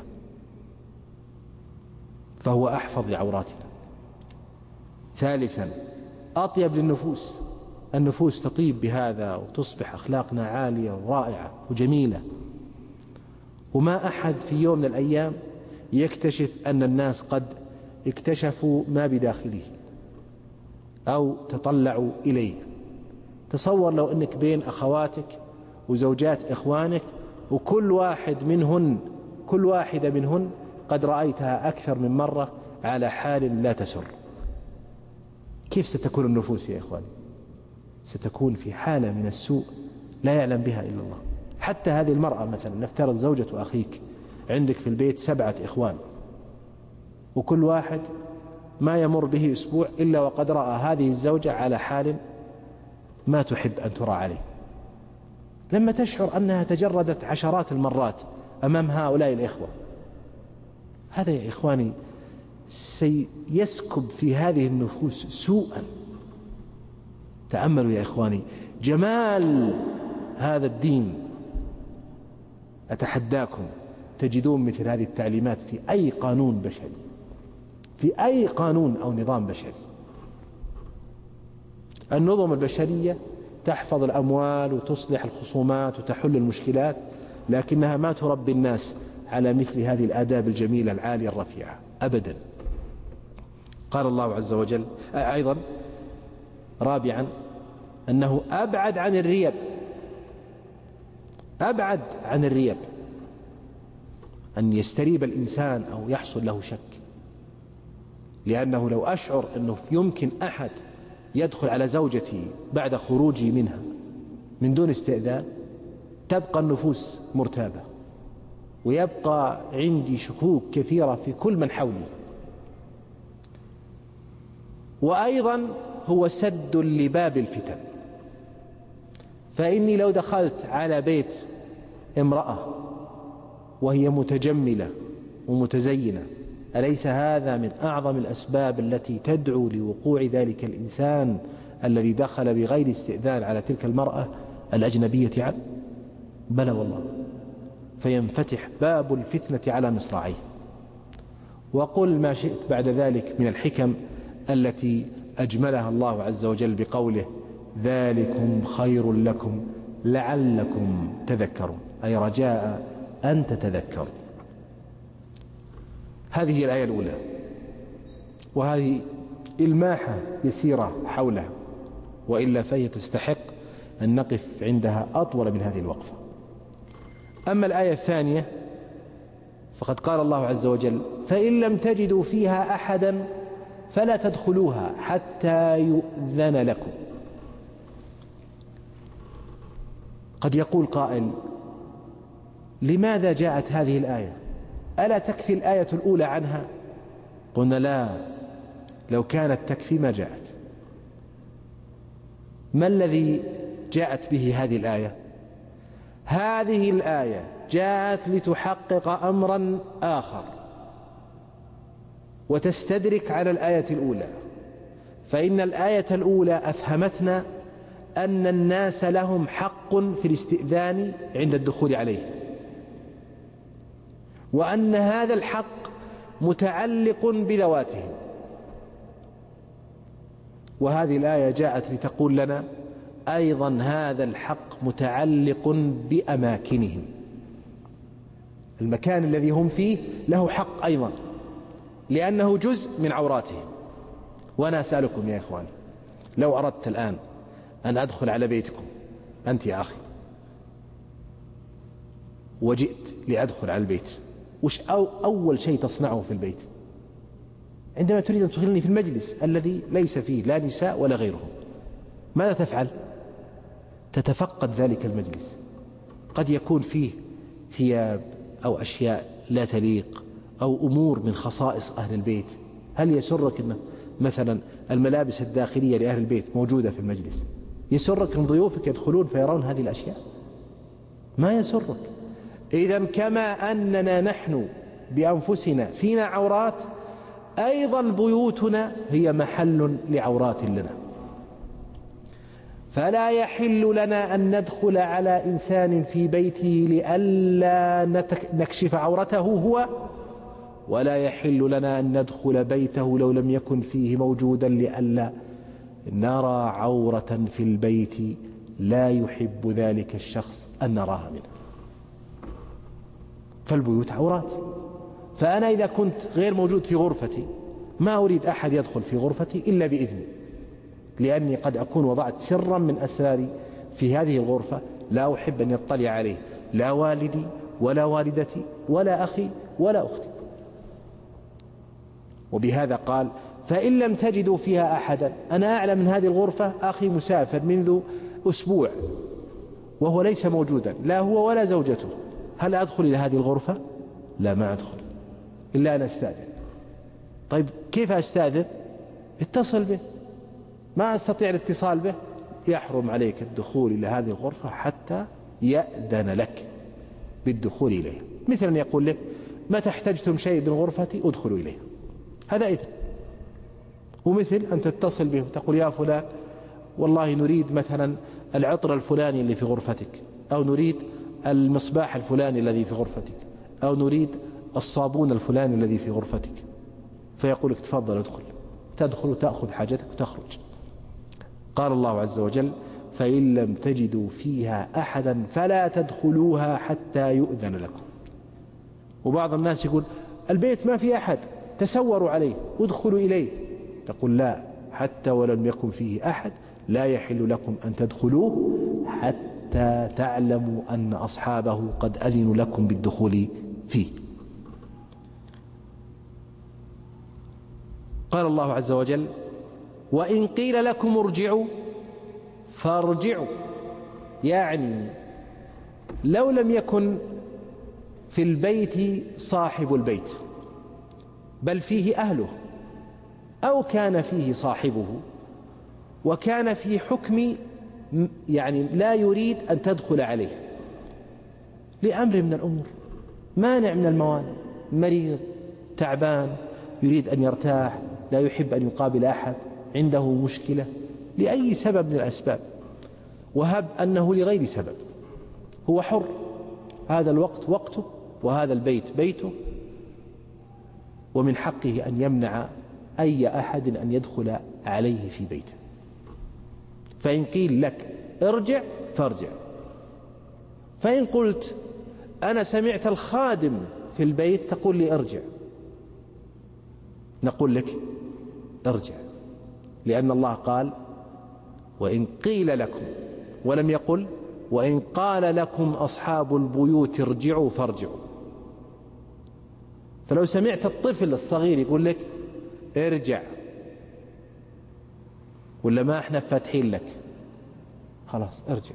فهو أحفظ لعوراتنا. ثالثا، أطيب للنفوس، النفوس تطيب بهذا وتصبح أخلاقنا عالية ورائعة وجميلة. وما أحد في يوم من الأيام يكتشف أن الناس قد اكتشفوا ما بداخله أو تطلعوا إليه. تصور لو أنك بين أخواتك وزوجات إخوانك وكل واحد منهن كل واحدة منهن قد رأيتها أكثر من مرة على حال لا تسر، كيف ستكون النفوس يا إخواني؟ ستكون في حالة من السوء لا يعلم بها إلا الله. حتى هذه المرأة مثلا، نفترض زوجة أخيك، عندك في البيت سبعة إخوان، وكل واحد ما يمر به أسبوع إلا وقد رأى هذه الزوجة على حال ما تحب أن ترى عليه. لما تشعر أنها تجردت عشرات المرات أمام هؤلاء الإخوة، هذا يا إخواني سيسكب في هذه النفوس سوءا. تأملوا يا إخواني جمال هذا الدين. أتحداكم تجدون مثل هذه التعليمات في أي قانون بشري، في أي قانون أو نظام بشري. النظم البشرية تحفظ الأموال وتصلح الخصومات وتحل المشكلات، لكنها ما تربي الناس على مثل هذه الآداب الجميلة العالية الرفيعة أبدا. قال الله عز وجل أيضا رابعا أنه أبعد عن الريب، أبعد عن الريب، أن يستريب الإنسان أو يحصل له شك. لأنه لو أشعر أنه يمكن أحد يدخل على زوجتي بعد خروجي منها من دون استئذان، تبقى النفوس مرتابة ويبقى عندي شكوك كثيرة في كل من حولي. وأيضا هو سد لباب الفتن، فإني لو دخلت على بيت امرأة وهي متجملة ومتزينة، أليس هذا من أعظم الأسباب التي تدعو لوقوع ذلك الإنسان الذي دخل بغير استئذان على تلك المرأة الأجنبية عنه؟ بلى والله. فينفتح باب الفتنة على مصراعيه. وقل ما شئت بعد ذلك من الحكم التي أجملها الله عز وجل بقوله ذلكم خير لكم لعلكم تذكرون، أي رجاء أن تتذكروا. هذه الآية الأولى، وهذه إلماحة يسيرة حولها، وإلا فهي تستحق أن نقف عندها أطول من هذه الوقفة. أما الآية الثانية فقد قال الله عز وجل فإن لم تجدوا فيها أحدا فلا تدخلوها حتى يؤذن لكم. قد يقول قائل لماذا جاءت هذه الآية؟ ألا تكفي الآية الأولى عنها؟ قلنا لا، لو كانت تكفي ما جاءت. ما الذي جاءت به هذه الآية؟ هذه الآية جاءت لتحقق أمرا آخر وتستدرك على الآية الأولى. فإن الآية الأولى أفهمتنا أن الناس لهم حق في الاستئذان عند الدخول عليه، وأن هذا الحق متعلق بذواتهم. وهذه الآية جاءت لتقول لنا أيضا هذا الحق متعلق بأماكنهم، المكان الذي هم فيه له حق أيضا، لأنه جزء من عوراتهم. وأنا أسألكم يا إخواني، لو أردت الآن أن أدخل على بيتكم أنت يا أخي، وجئت لأدخل على البيت، وش أو أول شيء تصنعه في البيت؟ عندما تريد أن تدخلني في المجلس الذي ليس فيه لا نساء ولا غيرهم، ماذا تفعل؟ تتفقد ذلك المجلس، قد يكون فيه ثياب أو أشياء لا تليق أو أمور من خصائص أهل البيت. هل يسرك أن مثلا الملابس الداخلية لأهل البيت موجودة في المجلس؟ يسرك أن ضيوفك يدخلون فيرون هذه الأشياء؟ ما يسرك. إذن كما أننا نحن بأنفسنا فينا عورات، أيضا بيوتنا هي محل لعورات لنا، فلا يحل لنا أن ندخل على إنسان في بيته لئلا نكشف عورته هو، ولا يحل لنا أن ندخل بيته لو لم يكن فيه موجودا لئلا نرى عورة في البيت لا يحب ذلك الشخص أن نراها منه. فالبيوت عورات. فأنا إذا كنت غير موجود في غرفتي ما أريد أحد يدخل في غرفتي إلا بإذني، لأني قد أكون وضعت سرا من أسراري في هذه الغرفة لا أحب أن يطلع عليه لا والدي ولا والدتي ولا أخي ولا أختي. وبهذا قال: فإن لم تجدوا فيها أحدا. أنا أعلم من هذه الغرفة أخي مسافر منذ أسبوع وهو ليس موجودا، لا هو ولا زوجته، هل أدخل إلى هذه الغرفة؟ لا، ما أدخل إلا أن أستأذن. طيب كيف أستأذن؟ اتصل به. ما أستطيع الاتصال به، يحرم عليك الدخول إلى هذه الغرفة حتى يأذن لك بالدخول إليها. مثل أن يقول لك: متى احتجتم شيء من غرفتي ادخلوا إليها، هذا إذن. ومثل أن تتصل به وتقول: يا فلان والله نريد مثلا العطر الفلاني اللي في غرفتك، أو نريد المصباح الفلاني الذي في غرفتك، أو نريد الصابون الفلاني الذي في غرفتك، فيقول لك: تفضل ادخل. تدخل وتأخذ حاجتك وتخرج. قال الله عز وجل: فإن لم تجدوا فيها أحدا فلا تدخلوها حتى يؤذن لكم. وبعض الناس يقول: البيت ما في أحد، تسوروا عليه وادخلوا إليه. تقول: لا، حتى ولم يكن فيه أحد لا يحل لكم أن تدخلوه حتى تعلموا أن أصحابه قد أذنوا لكم بالدخول فيه. قال الله عز وجل: وإن قيل لكم ارجعوا فارجعوا. يعني لو لم يكن في البيت صاحب البيت بل فيه أهله، أو كان فيه صاحبه وكان في حكم يعني لا يريد أن تدخل عليه لأمر من الأمور، مانع من الموانع، مريض تعبان يريد أن يرتاح، لا يحب أن يقابل أحد، عنده مشكلة لأي سبب من الأسباب، وهب أنه لغير سبب، هو حر، هذا الوقت وقته وهذا البيت بيته، ومن حقه أن يمنع أي أحد أن يدخل عليه في بيته. فإن قيل لك ارجع فارجع. فإن قلت أنا سمعت الخادم في البيت تقول لي ارجع، نقول لك ارجع، لأن الله قال: وإن قيل لكم، ولم يقل وإن قال لكم أصحاب البيوت ارجعوا فارجعوا. فلو سمعت الطفل الصغير يقول لك ارجع، ولا ما احنا فاتحين لك، خلاص ارجع.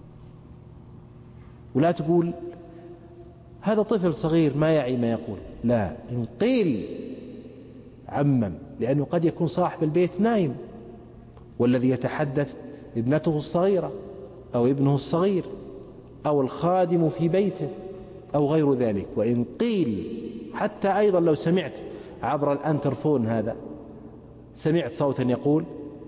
ولا تقول هذا طفل صغير ما يعي ما يقول، لا، إن قيل عمم، لأنه قد يكون صاحب البيت نايم، والذي يتحدث ابنته الصغيرة أو ابنه الصغير أو الخادم في بيته أو غير ذلك. وإن قيل، حتى أيضا لو سمعت عبر الأنترفون هذا، سمعت صوتا يقول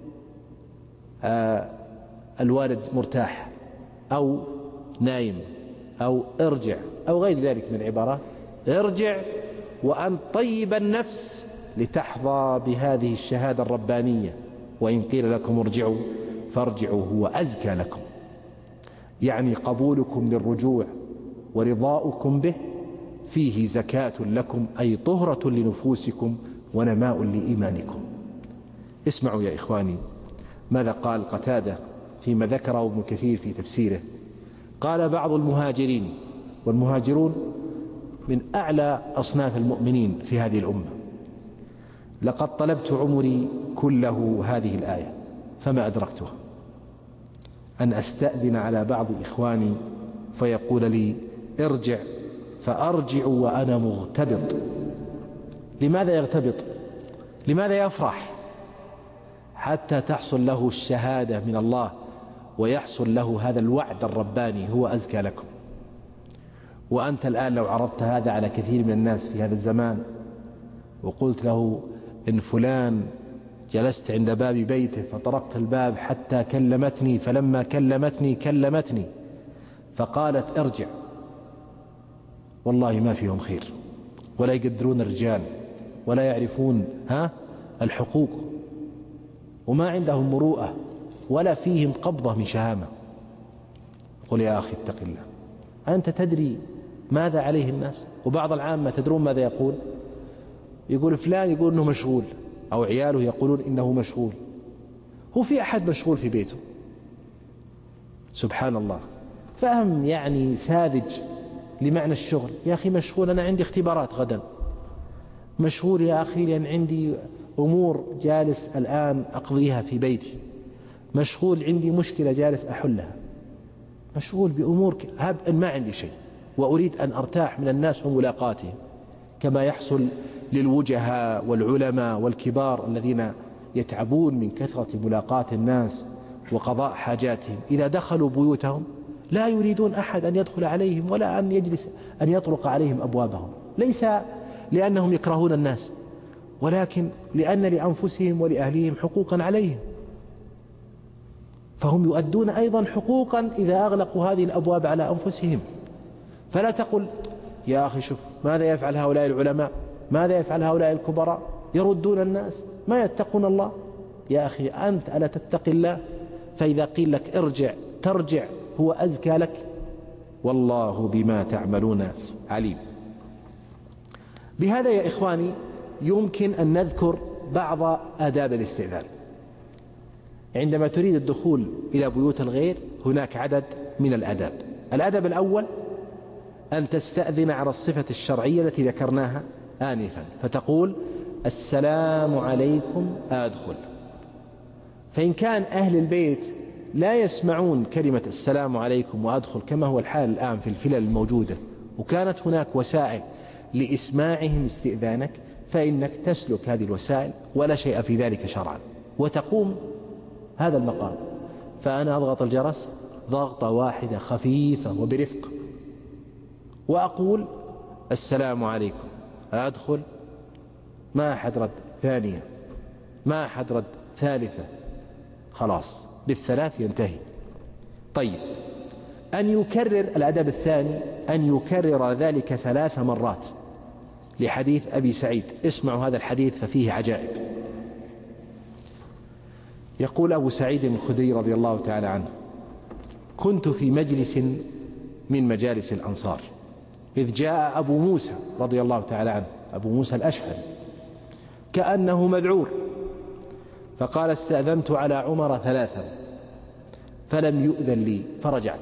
آه الوالد مرتاح أو نايم أو ارجع أو غير ذلك من العبارات، ارجع وأن طيب النفس لتحظى بهذه الشهادة الربانية. وإن قيل لكم ارجعوا فارجعوا هو أزكى لكم، يعني قبولكم للرجوع ورضاؤكم به فيه زكاة لكم، أي طهرة لنفوسكم ونماء لإيمانكم. اسمعوا يا إخواني ماذا قال قتادة فيما ذكره ابن كثير في تفسيره. قال بعض المهاجرين، والمهاجرون من أعلى أصناف المؤمنين في هذه الأمة: لقد طلبت عمري كله هذه الآية فما أدركتها، أن أستأذن على بعض إخواني فيقول لي ارجع، فأرجع وأنا مغتبط. لماذا يغتبط؟ لماذا يفرح؟ حتى تحصل له الشهادة من الله ويحصل له هذا الوعد الرباني، هو أزكى لكم. وأنت الآن لو عرضت هذا على كثير من الناس في هذا الزمان وقلت له إن فلان جلست عند باب بيته فطرقت الباب حتى كلمتني، فلما كلمتني كلمتني فقالت ارجع، والله ما فيهم خير، ولا يقدرون الرجال، ولا يعرفون ها الحقوق، وما عندهم مروءة، ولا فيهم قبضة من شهامة. قل يا أخي اتق الله، أنت تدري ماذا عليه الناس؟ وبعض العامة تدرون ماذا يقول؟ يقول فلان يقول إنه مشغول، أو عياله يقولون إنه مشغول. هو في أحد مشغول في بيته؟ سبحان الله. فهم يعني ساذج لمعنى الشغل. يا أخي مشغول، أنا عندي اختبارات غدا. مشغول يا أخي لأن عندي أمور جالس الآن أقضيها في بيتي. مشغول عندي مشكلة جالس أحلها. مشغول بأمور هب أن ما عندي شيء، وأريد أن أرتاح من الناس وملاقاتهم، كما يحصل للوجهاء والعلماء والكبار الذين يتعبون من كثرة ملاقاة الناس وقضاء حاجاتهم. إذا دخلوا بيوتهم لا يريدون أحد أن يدخل عليهم ولا أن يجلس أن يطرق عليهم أبوابهم، ليس لأنهم يكرهون الناس، ولكن لأن لأنفسهم ولأهليهم حقوقا عليهم، فهم يؤدون أيضا حقوقا إذا أغلقوا هذه الأبواب على أنفسهم. فلا تقل يا أخي شوف ماذا يفعل هؤلاء العلماء، ماذا يفعل هؤلاء الكبراء، يردون الناس ما يتقون الله. يا أخي أنت ألا تتقي الله؟ فإذا قيل لك ارجع ترجع، هو أزكى لك، والله بما تعملون عليم. بهذا يا إخواني يمكن أن نذكر بعض آداب الاستئذان. عندما تريد الدخول إلى بيوت الغير هناك عدد من الآداب. الأدب الأول أن تستأذن على الصفة الشرعية التي ذكرناها آنفا، فتقول السلام عليكم أدخل. فإن كان أهل البيت لا يسمعون كلمة السلام عليكم وأدخل كما هو الحال الآن في الفلل الموجودة، وكانت هناك وسائل لإسماعهم استئذانك، فإنك تسلك هذه الوسائل ولا شيء في ذلك شرعا، وتقوم هذا المقام. فأنا أضغط الجرس ضغطة واحدة خفيفة وبرفق، وأقول السلام عليكم أدخل. ما أحد رد ثانية، ما أحد رد ثالثة، خلاص بالثلاث ينتهي. طيب أن يكرر الأدب الثاني أن يكرر ذلك ثلاث مرات، لحديث أبي سعيد. اسمعوا هذا الحديث ففيه عجائب. يقول أبو سعيد الخدري رضي الله تعالى عنه: كنت في مجلس من مجالس الأنصار إذ جاء أبو موسى رضي الله تعالى عنه، أبو موسى الأشعري، كأنه مذعور، فقال استأذنت على عمر ثلاثا فلم يؤذن لي فرجعت.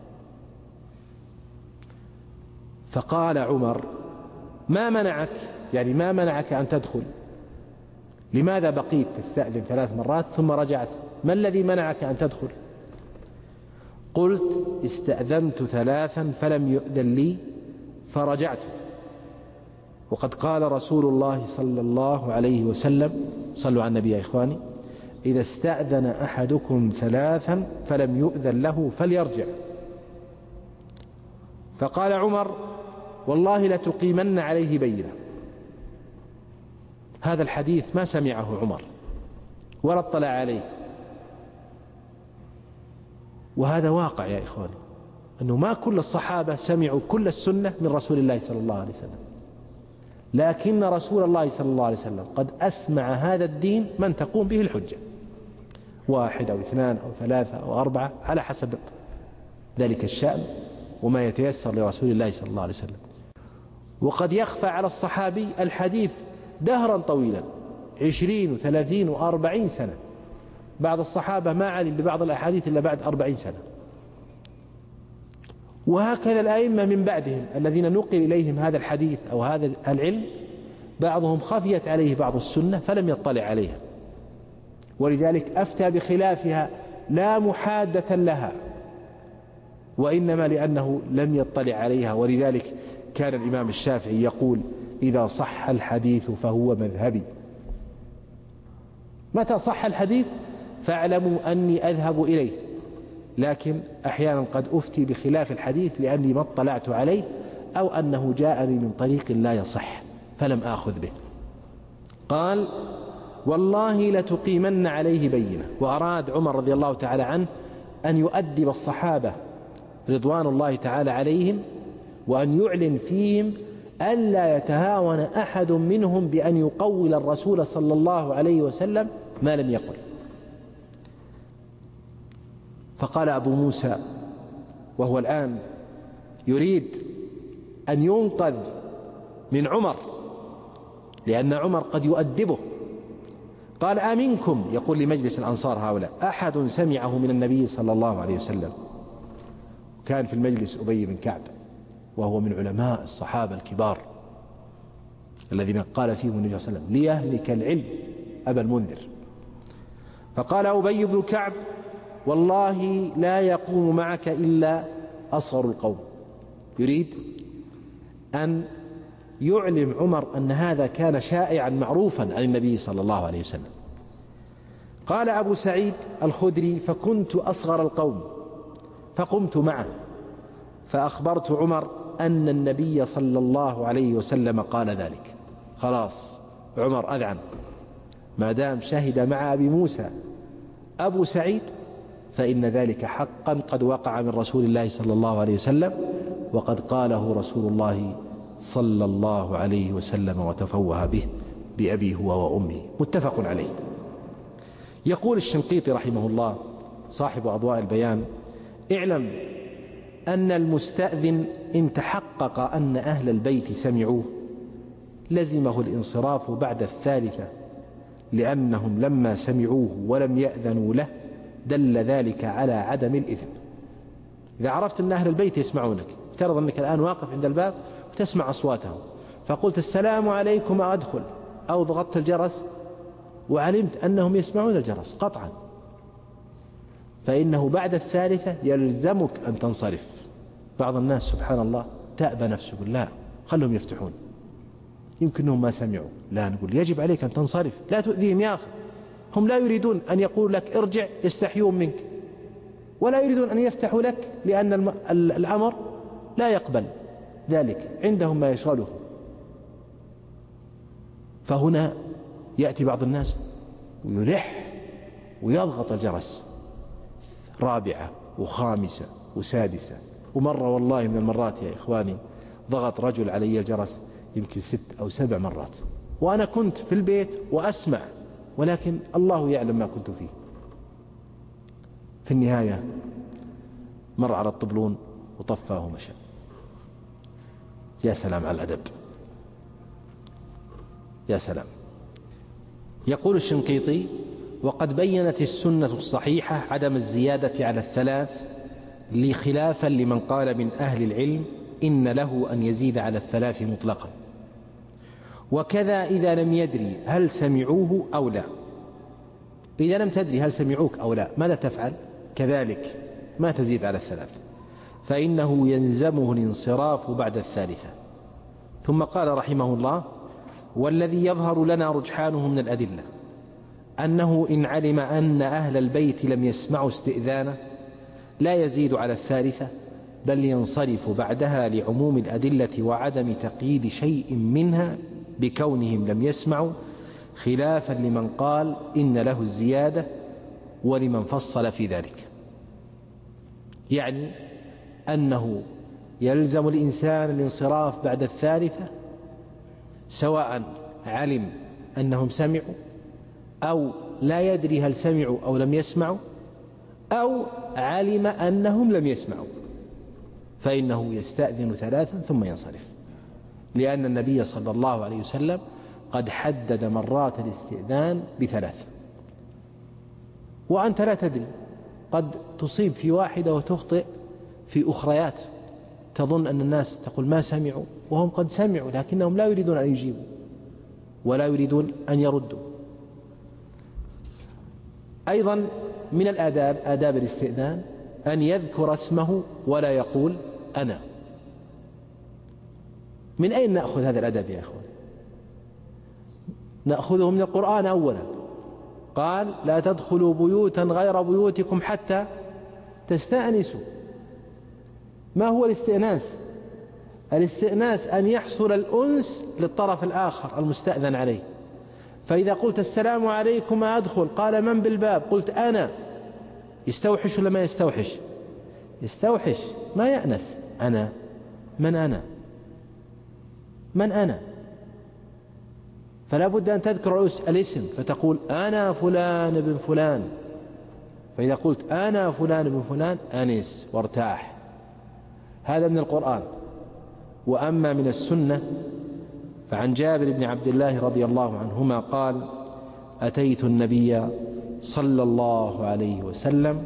فقال عمر: ما منعك، يعني ما منعك أن تدخل؟ لماذا بقيت تستأذن ثلاث مرات ثم رجعت؟ ما الذي منعك أن تدخل؟ قلت: استأذنت ثلاثا فلم يؤذن لي فرجعت. وقد قال رسول الله صلى الله عليه وسلم، صلوا على النبي يا إخواني: إذا استأذن أحدكم ثلاثا فلم يؤذن له فليرجع. فقال عمر: والله لتقيمن عليه بينة. هذا الحديث ما سمعه عمر ولا اطلع عليه، وهذا واقع يا إخواني، أنه ما كل الصحابة سمعوا كل السنة من رسول الله صلى الله عليه وسلم، لكن رسول الله صلى الله عليه وسلم قد أسمع هذا الدين من تقوم به الحجة، واحد أو اثنان أو ثلاثة أو أربعة على حسب ذلك الشأن وما يتيسر لرسول الله صلى الله عليه وسلم. وقد يخفى على الصحابي الحديث دهرا طويلا، عشرين وثلاثين وأربعين سنة. بعض الصحابة ما علم ببعض الأحاديث إلا بعد أربعين سنة. وهكذا الأئمة من بعدهم الذين نقل إليهم هذا الحديث أو هذا العلم بعضهم خفيت عليه بعض السنة فلم يطلع عليها، ولذلك أفتى بخلافها لا محادة لها، وإنما لأنه لم يطلع عليها. ولذلك كان الإمام الشافعي يقول: إذا صح الحديث فهو مذهبي. متى صح الحديث فاعلموا أني أذهب إليه، لكن أحيانا قد أفتي بخلاف الحديث لأني ما اطلعت عليه، أو أنه جاءني من طريق لا يصح فلم آخذ به. قال: والله لتقيمن عليه بينة. وأراد عمر رضي الله تعالى عنه أن يؤدب الصحابة رضوان الله تعالى عليهم، وأن يعلن فيهم ألا يتهاون أحد منهم بأن يقول الرسول صلى الله عليه وسلم ما لم يقل. فقال أبو موسى وهو الآن يريد أن ينقذ من عمر، لأن عمر قد يؤدبه، قال: أمنكم، يقول لمجلس الأنصار هؤلاء، أحد سمعه من النبي صلى الله عليه وسلم؟ كان في المجلس أبي بن كعب، وهو من علماء الصحابة الكبار الذين قال فيهم النبي صلى الله عليه وسلم: ليهلك العلم أبا المنذر. فقال أبي بن كعب: والله لا يقوم معك إلا أصغر القوم. يريد أن يعلم عمر أن هذا كان شائعا معروفا عن النبي صلى الله عليه وسلم. قال أبو سعيد الخدري: فكنت أصغر القوم فقمت معه فأخبرت عمر أن النبي صلى الله عليه وسلم قال ذلك. خلاص عمر أذعن، ما دام شهد مع أبي موسى أبو سعيد فإن ذلك حقا قد وقع من رسول الله صلى الله عليه وسلم، وقد قاله رسول الله صلى الله عليه وسلم وتفوه به بأبي هو وأمي، متفق عليه. يقول الشنقيطي رحمه الله صاحب أضواء البيان: اعلم أن المستأذن إن تحقق أن أهل البيت سمعوه لزمه الانصراف بعد الثالثة، لأنهم لما سمعوه ولم يأذنوا له دل ذلك على عدم الإذن. إذا عرفت أن أهل البيت يسمعونك، افترض أنك الآن واقف عند الباب وتسمع أصواتهم، فقلت السلام عليكم أدخل، أو ضغطت الجرس وعلمت أنهم يسمعون الجرس قطعا، فإنه بعد الثالثة يلزمك أن تنصرف. بعض الناس سبحان الله تأبى نفسه، يقول لا خلهم يفتحون، يمكنهم ما سمعوا. لا، نقول يجب عليك أن تنصرف، لا تؤذيهم يا أخي. هم لا يريدون أن يقول لك ارجع، يستحيون منك، ولا يريدون أن يفتحوا لك لأن الأمر لا يقبل ذلك، عندهم ما يشغلهم. فهنا يأتي بعض الناس ويلح ويضغط الجرس رابعة وخامسة وسادسة. ومرة والله من المرات يا إخواني ضغط رجل علي الجرس يمكن ست أو سبع مرات، وأنا كنت في البيت وأسمع، ولكن الله يعلم ما كنت فيه. في النهاية مر على الطبلون وطفاه ومشى. يا سلام على الأدب، يا سلام. يقول الشنقيطي: وقد بينت السنة الصحيحة عدم الزيادة على الثلاث، لخلافا لمن قال من أهل العلم إن له أن يزيد على الثلاث مطلقا. وكذا إذا لم يدري هل سمعوه أو لا. إذا لم تدري هل سمعوك أو لا ماذا تفعل؟ كذلك ما تزيد على الثلاث، فإنه يلزمه الانصراف بعد الثالثة. ثم قال رحمه الله: والذي يظهر لنا رجحانه من الأدلة أنه إن علم أن أهل البيت لم يسمعوا استئذانه لا يزيد على الثالثة، بل ينصرف بعدها لعموم الأدلة وعدم تقييد شيء منها بكونهم لم يسمعوا، خلافا لمن قال إن له الزيادة ولمن فصل في ذلك. يعني أنه يلزم الإنسان الانصراف بعد الثالثة سواء علم أنهم سمعوا أو لا يدري هل سمعوا أو لم يسمعوا، أو علم أنهم لم يسمعوا، فإنه يستأذن ثلاثا ثم ينصرف، لأن النبي صلى الله عليه وسلم قد حدد مرات الاستئذان بثلاث. وأنت لا تدري، قد تصيب في واحدة وتخطئ في أخريات، تظن أن الناس تقول ما سمعوا وهم قد سمعوا لكنهم لا يريدون أن يجيبوا، ولا يريدون أن يردوا. أيضا من الآداب آداب الاستئذان أن يذكر اسمه ولا يقول أنا. من أين نأخذ هذا الأدب يا إخوان؟ نأخذه من القرآن أولا، قال لا تدخلوا بيوتا غير بيوتكم حتى تستأنسوا. ما هو الاستئناس؟ الاستئناس أن يحصل الأنس للطرف الآخر المستأذن عليه. فإذا قلت السلام عليكم أدخل، قال من بالباب؟ قلت أنا، يستوحش ولا ما يستوحش؟ يستوحش، ما يأنس. أنا، من أنا؟ من أنا؟ فلا بد أن تذكر الاسم، فتقول أنا فلان بن فلان. فإذا قلت أنا فلان بن فلان أنس وارتاح. هذا من القرآن. وأما من السنة فعن جابر بن عبد الله رضي الله عنهما قال أتيت النبي صلى الله عليه وسلم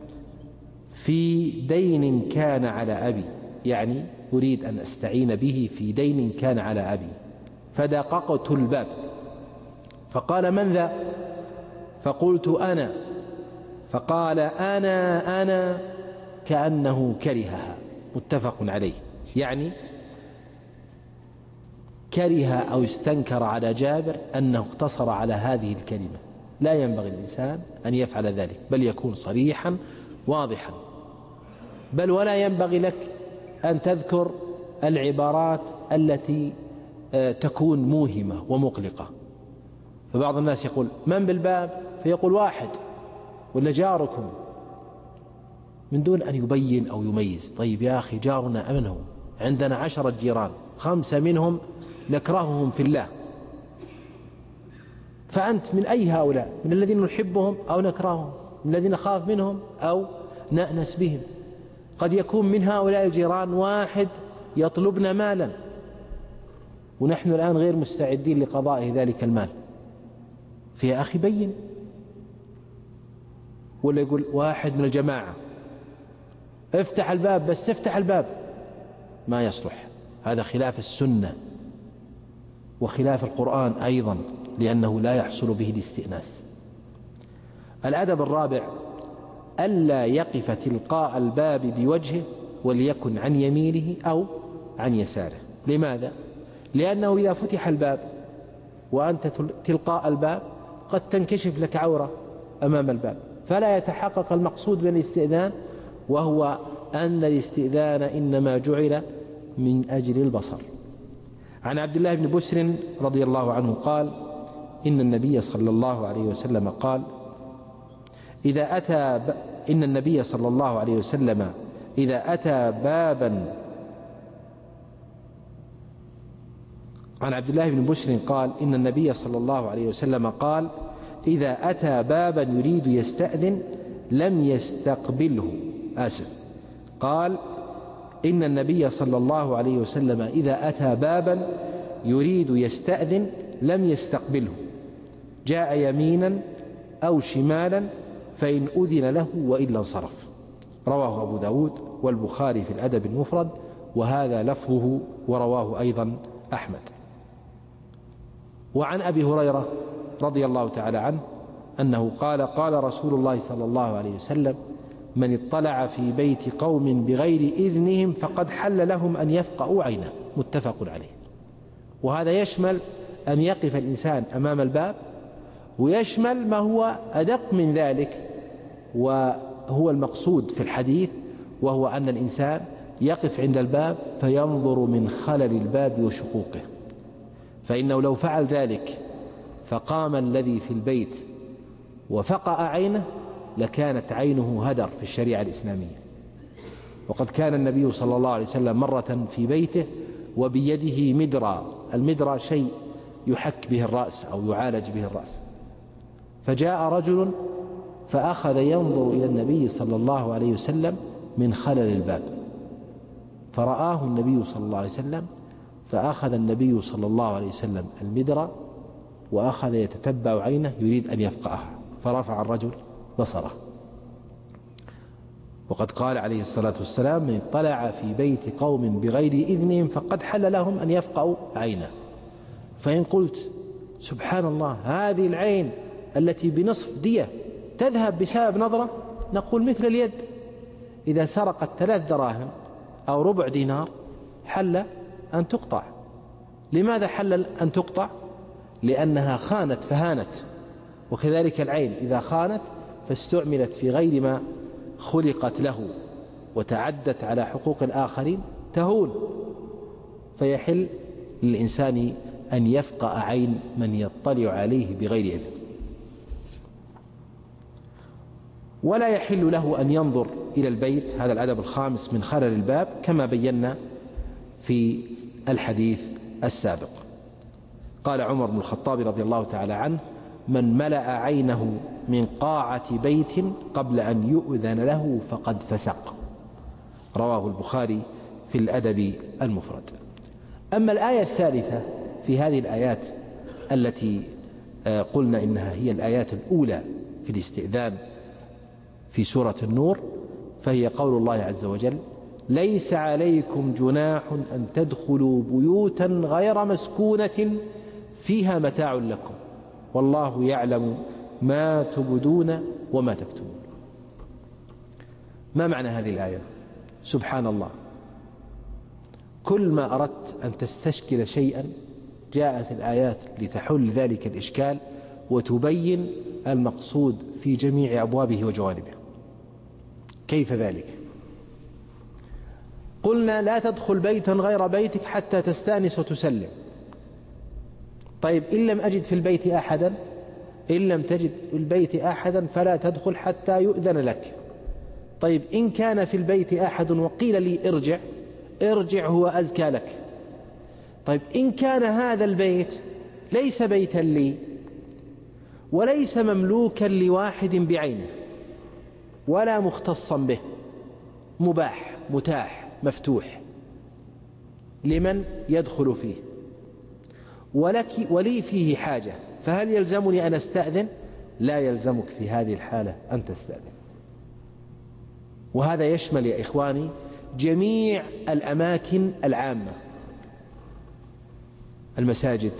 في دين كان على أبي، يعني أريد أن أستعين به في دين كان على أبي، فدققت الباب فقال من ذا؟ فقلت أنا. فقال أنا أنا كأنه كرهها. متفق عليه. يعني كره أو استنكر على جابر أنه اقتصر على هذه الكلمة. لا ينبغي الإنسان أن يفعل ذلك، بل يكون صريحا واضحا. بل ولا ينبغي لك أن تذكر العبارات التي تكون موهمة ومقلقة. فبعض الناس يقول من بالباب؟ فيقول واحد ولا جاركم، من دون أن يبين أو يميز. طيب يا أخي جارنا من هو؟ عندنا عشرة جيران، خمسة منهم نكرههم في الله، فأنت من أي هؤلاء؟ من الذين نحبهم أو نكرههم؟ من الذين نخاف منهم أو نأنس بهم؟ قد يكون من هؤلاء الجيران واحد يطلبنا مالا ونحن الآن غير مستعدين لقضاء ذلك المال، فيا أخي بين. ولا يقول واحد من الجماعة افتح الباب، بس افتح الباب، ما يصلح. هذا خلاف السنة وخلاف القرآن أيضا، لأنه لا يحصل به الاستئناس. الأدب الرابع ألا يقف تلقاء الباب بوجهه، وليكن عن يمينه أو عن يساره. لماذا؟ لأنه إذا فتح الباب وأنت تلقاء الباب قد تنكشف لك عورة أمام الباب، فلا يتحقق المقصود من الاستئذان، وهو أن الاستئذان إنما جعل من أجل البصر. عن عبد الله بن بسر رضي الله عنه قال إن النبي صلى الله عليه وسلم قال إذا أتى ب... إن النبي صلى الله عليه وسلم إذا أتى بابا عن عبد الله بن بسر قال إن النبي صلى الله عليه وسلم قال إذا أتى بابا يريد يستأذن لم يستقبله. آسف، قال إن النبي صلى الله عليه وسلم إذا أتى بابا يريد يستأذن لم يستقبله، جاء يمينا أو شمالا فإن أذن له وإلا انصرف. رواه أبو داود والبخاري في الأدب المفرد، وهذا لفظه، ورواه أيضا أحمد. وعن أبي هريرة رضي الله تعالى عنه أنه قال قال رسول الله صلى الله عليه وسلم من اطلع في بيت قوم بغير إذنهم فقد حل لهم أن يفقأوا عينه. متفق عليه. وهذا يشمل أن يقف الإنسان أمام الباب، ويشمل ما هو أدق من ذلك وهو المقصود في الحديث، وهو أن الإنسان يقف عند الباب فينظر من خلل الباب وشقوقه، فإنه لو فعل ذلك فقام الذي في البيت وفقأ عينه لكانت عينه هدر في الشريعة الإسلامية. وقد كان النبي صلى الله عليه وسلم مرة في بيته وبيده مدرى، المدرى شيء يحك به الرأس أو يعالج به الرأس، فجاء رجل فأخذ ينظر إلى النبي صلى الله عليه وسلم من خلل الباب، فرآه النبي صلى الله عليه وسلم، فأخذ النبي صلى الله عليه وسلم المدرى وأخذ يتتبع عينه يريد أن يفقأها، فرفع الرجل بصره. وقد قال عليه الصلاة والسلام من اطلع في بيت قوم بغير إذنهم فقد حل لهم أن يفقأوا عينه. فإن قلت سبحان الله، هذه العين التي بنصف دية تذهب بسبب نظرة؟ نقول مثل اليد إذا سرقت ثلاث دراهم أو ربع دينار حل أن تقطع. لماذا حل أن تقطع؟ لأنها خانت فهانت. وكذلك العين إذا خانت فاستعملت في غير ما خلقت له وتعدت على حقوق الآخرين تهون، فيحل للإنسان أن يفقأ عين من يطلع عليه بغير إذن. ولا يحل له أن ينظر إلى البيت، هذا الأدب الخامس من خلل الباب كما بينا في الحديث السابق. قال عمر بن الخطاب رضي الله تعالى عنه: من ملأ عينه من قاعة بيت قبل أن يؤذن له فقد فسق. رواه البخاري في الأدب المفرد. أما الآية الثالثة في هذه الآيات التي قلنا إنها هي الآيات الأولى في الاستئذان في سورة النور، فهي قول الله عز وجل: ليس عليكم جناح أن تدخلوا بيوتا غير مسكونة فيها متاع لكم والله يعلم ما تبدون وما تكتمون. ما معنى هذه الآية؟ سبحان الله، كل ما أردت أن تستشكل شيئا جاءت الآيات لتحل ذلك الإشكال وتبين المقصود في جميع أبوابه وجوانبه. كيف ذلك؟ قلنا لا تدخل بيتا غير بيتك حتى تستأنس وتسلم. طيب إن لم أجد في البيت أحدا إن لم تجد في البيت أحدا فلا تدخل حتى يؤذن لك. طيب إن كان في البيت أحد وقيل لي ارجع ارجع هو أزكى لك. طيب إن كان هذا البيت ليس بيتا لي وليس مملوكا لواحد بعينه ولا مختصا به، مباح متاح مفتوح لمن يدخل فيه، ولك ولي فيه حاجة، فهل يلزمني أن أستأذن؟ لا يلزمك في هذه الحالة أن تستأذن. وهذا يشمل يا إخواني جميع الأماكن العامة، المساجد،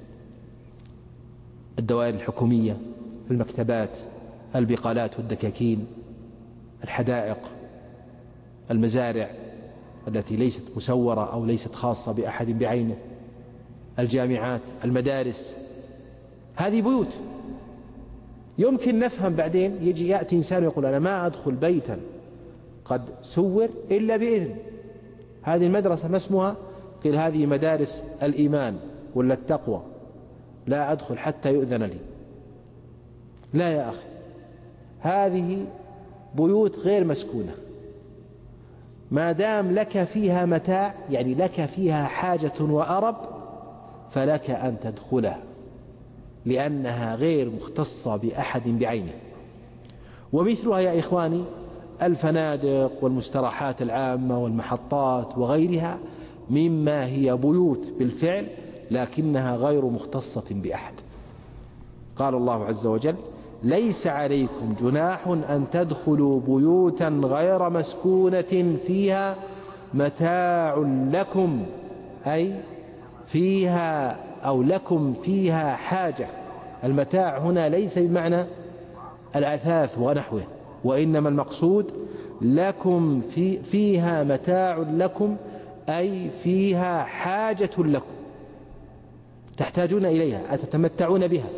الدوائر الحكومية، المكتبات، البقالات والدكاكين، الحدائق، المزارع التي ليست مسورة أو ليست خاصة بأحد بعينه، الجامعات، المدارس، هذه بيوت. يمكن نفهم بعدين، يجي يأتي إنسان يقول أنا ما أدخل بيتا قد سور إلا بإذن. هذه المدرسة ما اسمها؟ قيل هذه مدارس الإيمان ولا التقوى، لا أدخل حتى يؤذن لي. لا يا أخي، هذه بيوت غير مسكونة، ما دام لك فيها متاع يعني لك فيها حاجة وأرب فلك أن تدخلها لأنها غير مختصة بأحد بعينه. ومثلها يا إخواني الفنادق والمستراحات العامة والمحطات وغيرها مما هي بيوت بالفعل لكنها غير مختصة بأحد. قال الله عز وجل: ليس عليكم جناح أن تدخلوا بيوتا غير مسكونة فيها متاع لكم، أي فيها أو لكم فيها حاجة. المتاع هنا ليس بمعنى الأثاث ونحوه، وإنما المقصود لكم في فيها متاع لكم، أي فيها حاجة لكم تحتاجون إليها أتتمتعون بها،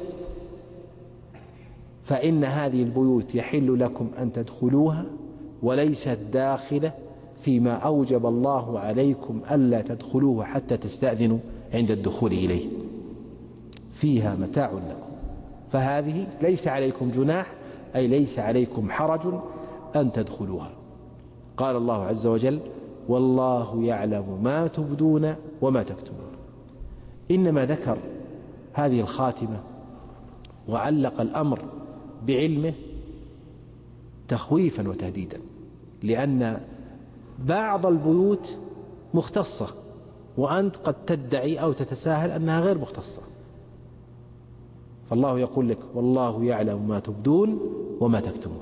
فإن هذه البيوت يحل لكم أن تدخلوها وليست داخلة فيما أوجب الله عليكم ألا تدخلوه حتى تستأذنوا عند الدخول إليه. فيها متاع لكم، فهذه ليس عليكم جناح أي ليس عليكم حرج أن تدخلوها. قال الله عز وجل: والله يعلم ما تبدون وما تكتمون. إنما ذكر هذه الخاتمة وعلق الأمر بعلمه تخويفا وتهديدا، لأن بعض البيوت مختصة وأنت قد تدعي أو تتساهل أنها غير مختصة، فالله يقول لك: والله يعلم ما تبدون وما تكتمون.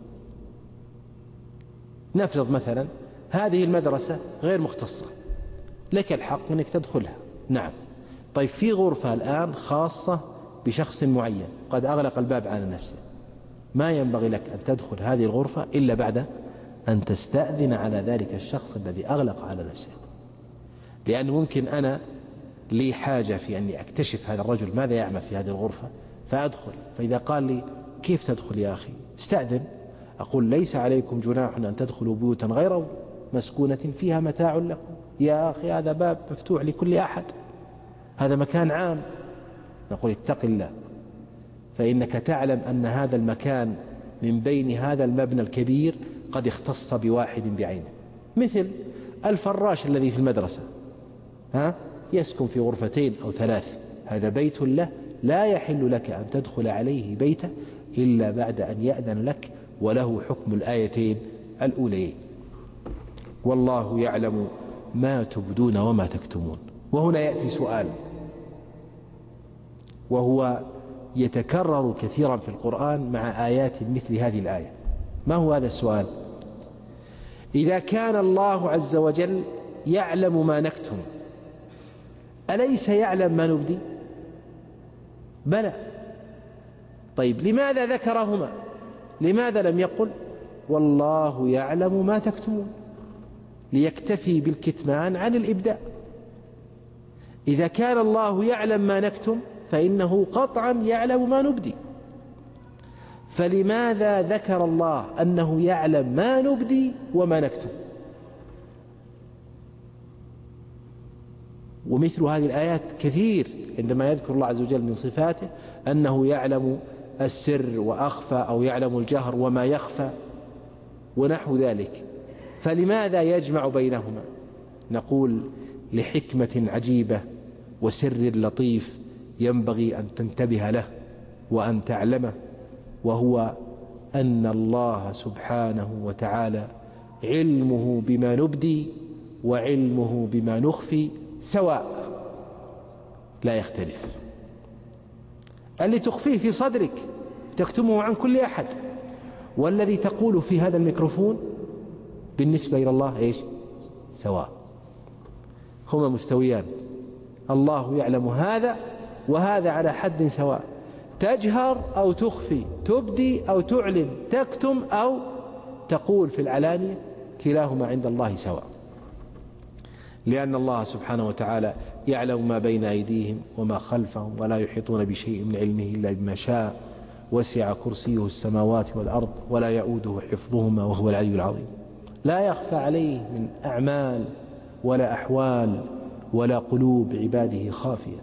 نفرض مثلا هذه المدرسة غير مختصة، لك الحق أنك تدخلها، نعم، طيب في غرفة الآن خاصة بشخص معين قد أغلق الباب على نفسه، ما ينبغي لك أن تدخل هذه الغرفة إلا بعد أن تستأذن على ذلك الشخص الذي أغلق على نفسه، لأن ممكن أنا لي حاجة في أني أكتشف هذا الرجل ماذا يعمل في هذه الغرفة فأدخل، فإذا قال لي كيف تدخل يا أخي استأذن، أقول ليس عليكم جناح أن تدخلوا بيوتا غير مسكونة فيها متاع لكم، يا أخي هذا باب مفتوح لكل أحد، هذا مكان عام. نقول اتق الله، فإنك تعلم أن هذا المكان من بين هذا المبنى الكبير قد اختص بواحد بعينه، مثل الفراش الذي في المدرسة ها يسكن في غرفتين أو ثلاث، هذا بيت له لا يحل لك أن تدخل عليه بيته إلا بعد أن يأذن لك، وله حكم الآيتين الأوليين، والله يعلم ما تبدون وما تكتمون. وهنا يأتي سؤال وهو يتكرر كثيرا في القرآن مع آيات مثل هذه الآية. ما هو هذا السؤال؟ إذا كان الله عز وجل يعلم ما نكتم أليس يعلم ما نبدي؟ بلى. طيب لماذا ذكرهما؟ لماذا لم يقل والله يعلم ما تكتمون ليكتفي بالكتمان عن الإبداء؟ إذا كان الله يعلم ما نكتم فإنه قطعا يعلم ما نبدي، فلماذا ذكر الله أنه يعلم ما نبدي وما نكتم؟ ومثل هذه الآيات كثير عندما يذكر الله عز وجل من صفاته أنه يعلم السر وأخفى أو يعلم الجهر وما يخفى ونحو ذلك، فلماذا يجمع بينهما؟ نقول لحكمة عجيبة وسر لطيف ينبغي أن تنتبه له وأن تعلمه، وهو أن الله سبحانه وتعالى علمه بما نبدي وعلمه بما نخفي سواء لا يختلف. اللي تخفيه في صدرك تكتمه عن كل أحد، والذي تقول في هذا الميكروفون بالنسبة إلى الله إيش؟ سواء، هما مستويان، الله يعلم هذا وهذا على حد سواء، تجهر أو تخفي، تبدي أو تعلن، تكتم أو تقول في العلانية، كلاهما عند الله سواء، لأن الله سبحانه وتعالى يعلم ما بين أيديهم وما خلفهم ولا يحيطون بشيء من علمه إلا بما شاء، وسع كرسيه السماوات والأرض ولا يؤوده حفظهما وهو العلي العظيم. لا يخفى عليه من أعمال ولا أحوال ولا قلوب عباده خافية،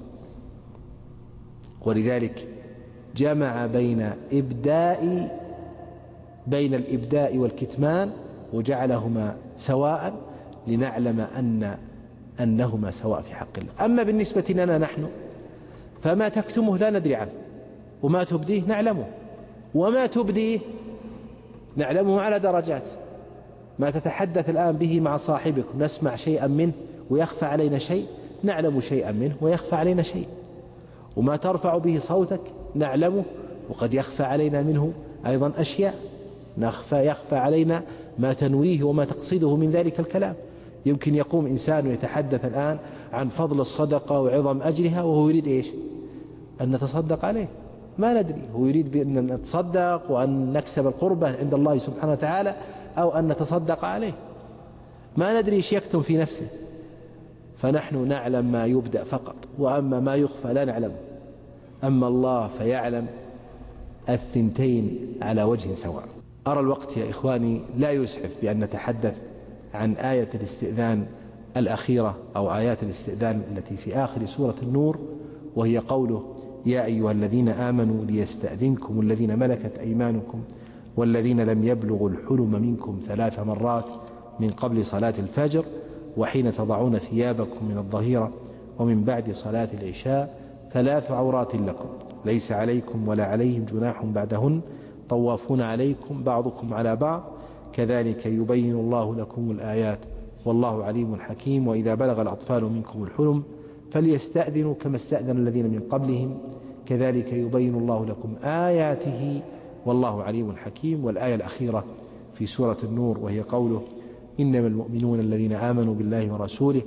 ولذلك جمع بين إبداء بين الإبداء والكتمان وجعلهما سواء لنعلم أن أنهما سواء في حق الله. أما بالنسبة لنا نحن فما تكتمه لا ندري عنه، وما تبديه نعلمه، وما تبديه نعلمه على درجات. ما تتحدث الآن به مع صاحبكم نسمع شيئا منه ويخفى علينا شيء، نعلم شيئا منه ويخفى علينا شيء، وما ترفع به صوتك نعلمه وقد يخفى علينا منه أيضا أشياء، نخفى يخفى علينا ما تنويه وما تقصده من ذلك الكلام. يمكن يقوم إنسان يتحدث الآن عن فضل الصدقة وعظم أجرها وهو يريد إيش؟ أن نتصدق عليه، ما ندري هو يريد بأن نتصدق وأن نكسب القربة عند الله سبحانه وتعالى أو أن نتصدق عليه، ما ندري إيش يكتم في نفسه. فنحن نعلم ما يبدأ فقط، وأما ما يخفى لا نعلم. أما الله فيعلم الثنتين على وجه سواء. أرى الوقت يا إخواني لا يسعف بأن نتحدث عن آية الاستئذان الأخيرة أو آيات الاستئذان التي في آخر سورة النور، وهي قوله يا أيها الذين آمنوا ليستأذنكم الذين ملكت أيمانكم والذين لم يبلغوا الحلم منكم ثلاث مرات من قبل صلاة الفجر وحين تضعون ثيابكم من الظهيرة ومن بعد صلاة العشاء ثلاث عورات لكم ليس عليكم ولا عليهم جناح بعدهن طوافون عليكم بعضكم على بعض كذلك يبين الله لكم الآيات والله عليم حكيم. وإذا بلغ الأطفال منكم الحلم فليستأذنوا كما استأذن الذين من قبلهم كذلك يبين الله لكم آياته والله عليم حكيم. والآية الأخيرة في سورة النور وهي قوله إنما المؤمنون الذين آمنوا بالله ورسوله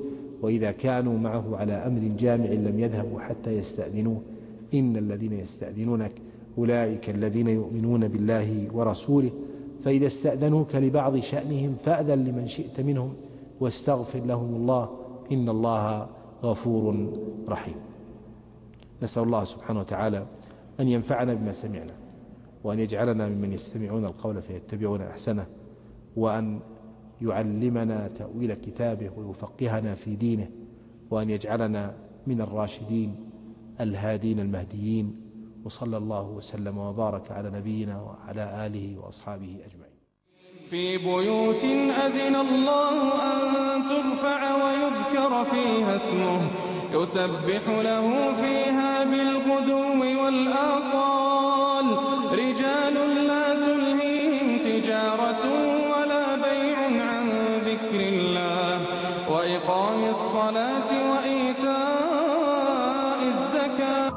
وإذا كانوا معه على أمر جامع لم يذهبوا حتى يستأذنوه. إن الذين يستأذنونك أولئك الذين يؤمنون بالله ورسوله فإذا استأذنوك لبعض شأنهم فأذن لمن شئت منهم واستغفر لهم الله إن الله غفور رحيم. نسأل الله سبحانه وتعالى أن ينفعنا بما سمعنا، وأن يجعلنا ممن يستمعون القول فيتبعون أحسنه، وأن يعلمنا تأويل كتابه ويفقهنا في دينه، وأن يجعلنا من الراشدين الهادين المهديين. وصلى الله وسلم وبارك على نبينا وعلى آله وأصحابه أجمعين. في بيوت أذن الله أن ترفع ويذكر فيها اسمه يسبح له فيها بالغدو والآصال رجال لا تلهيهم تجارة ولا بيع عن ذكر الله وإقام الصلاة وإيتاء الزكاة.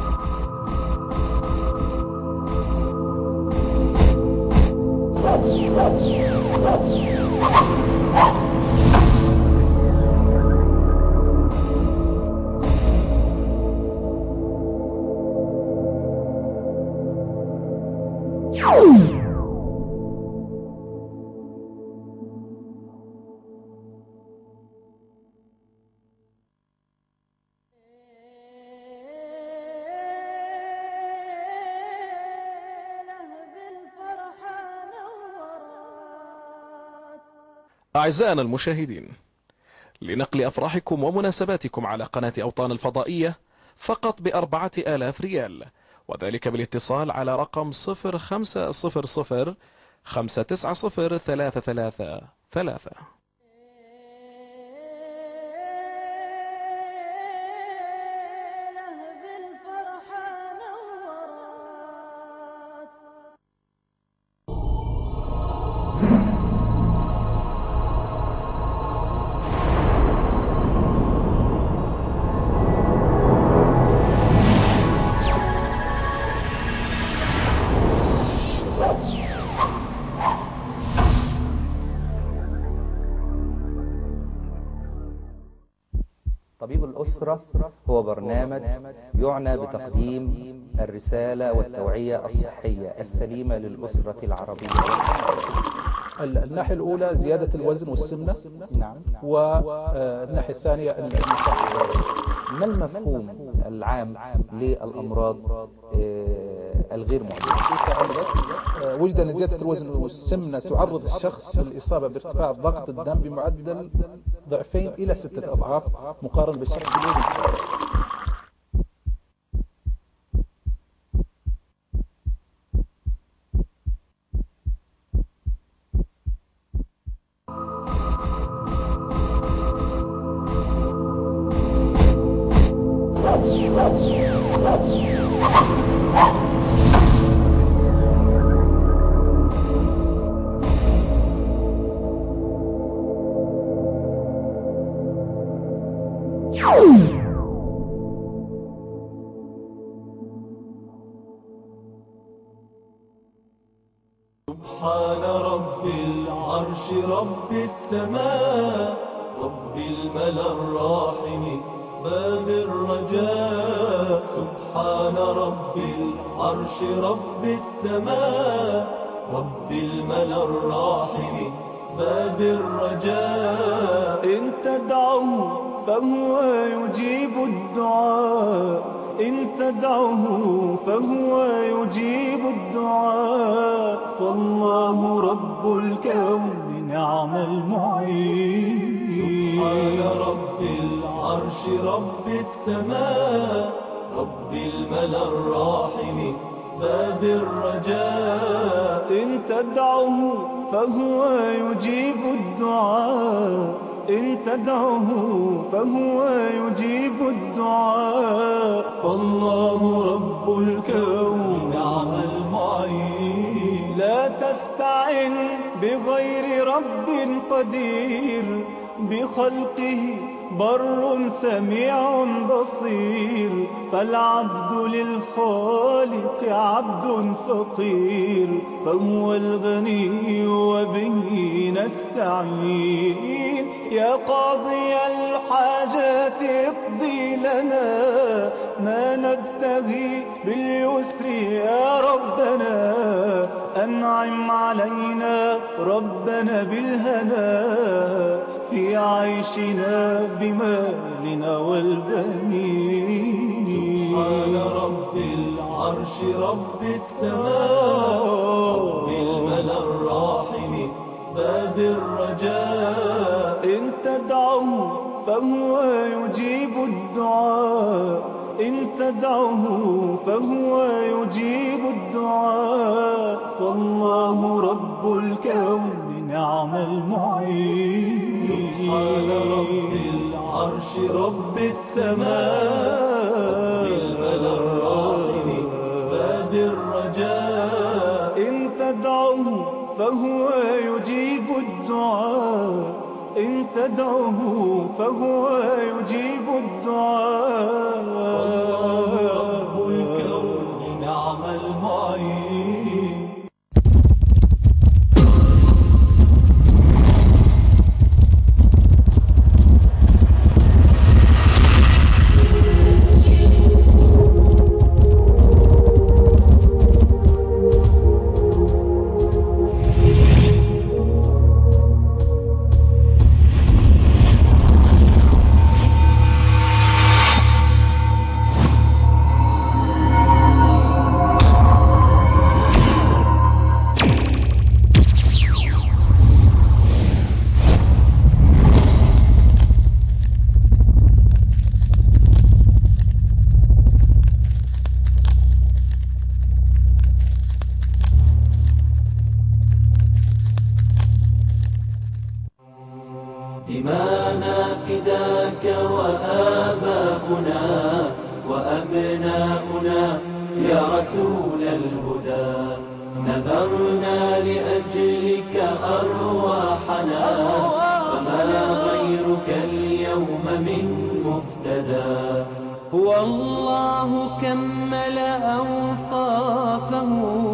أعزائنا المشاهدين، لنقل أفراحكم ومناسباتكم على قناة أوطان الفضائية فقط بأربعة آلاف ريال، وذلك بالاتصال على رقم صفر خمسة صفر صفر خمسة تسعة صفر ثلاثة ثلاثة ثلاثة. طبيب الأسرة هو برنامج يعنى بتقديم الرسالة والتوعية الصحية السليمة للأسرة العربية. الناحية الأولى زيادة الوزن والسمنة، نعم، والناحية الثانية المصحة. ما المفهوم العام للأمراض الغير معدية؟ وجد أن زيادة الوزن والسمنة تعرض الشخص للإصابة بارتفاع ضغط الدم بمعدل ضعفين إلى ستة أضعاف مقارنة بالشخص بالوزن. سبحان رب العرش رب السماء رب الملأ الراحم باب الرجاء. سبحان رب العرش رب السماء رب الملأ الراحم باب الرجاء. إن تدعوه فهو يجيب الدعاء، إن تدعوه فهو يجيب الدعاء. فالله رب الكون نعم المعين. سبحان رب العرش رب السماء رب الملأ الراحم باب الرجاء. إن تدعوه فهو يجيب الدعاء، إن تدعوه فهو يجيب الدعاء. فالله رب الكون نعم المعين. لا تستعن بغير رب قدير، بخلقه بر سميع بصير. فالعبد للخالق عبد فقير، فهو الغني وبه نستعين. يا قاضي الحاجات اقضي لنا ما نبتغي باليسر يا ربنا أنعم علينا ربنا بالهنا في عيشنا بمالنا والبنين. سبحان رب العرش رب السماء رب الملأ الراحم باب الرجاء إن تدعوه فهو يجيب الدعاء إن تدعوه فهو يجيب الدعاء والله رب الكون نعم المعين. سبحان رب العرش رب السماء بالملأ الراحم باب الرجاء إن تدعوه فهو يجيب الدعاء إن تدعوه فهو يجيب الدعاء والله رب الكون نعم المعين. دمانا فداك وآباؤنا وأبناؤنا يا رسول الهدى نذرنا لأجلك أرواحنا وما غيرك اليوم من مفتدى. هو الله كمل أوصافه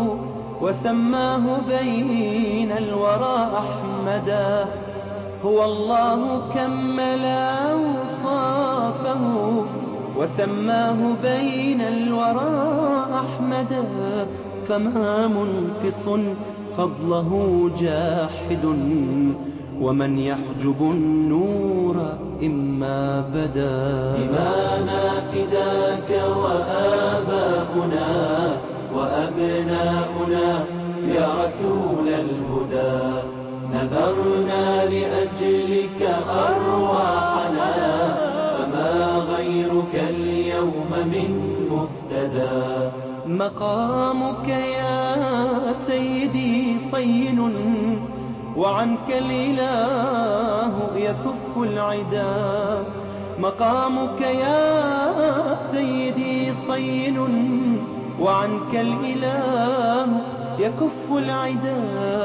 وسماه بين الورى أحمدا. هو الله كمل أوصافه وسماه بين الورى أحمدا. فما منقص فضله جاحد ومن يحجب النور إما بدا. دمانا فداك وآباؤنا وأبناؤنا يا رسول الهدى نذرنا لأجلك أرواحنا فما غيرك اليوم من مفتدى. مقامك يا سيدي صين وعنك الإله يكف العدا. مقامك يا سيدي صين وعنك الإله يكف العدا.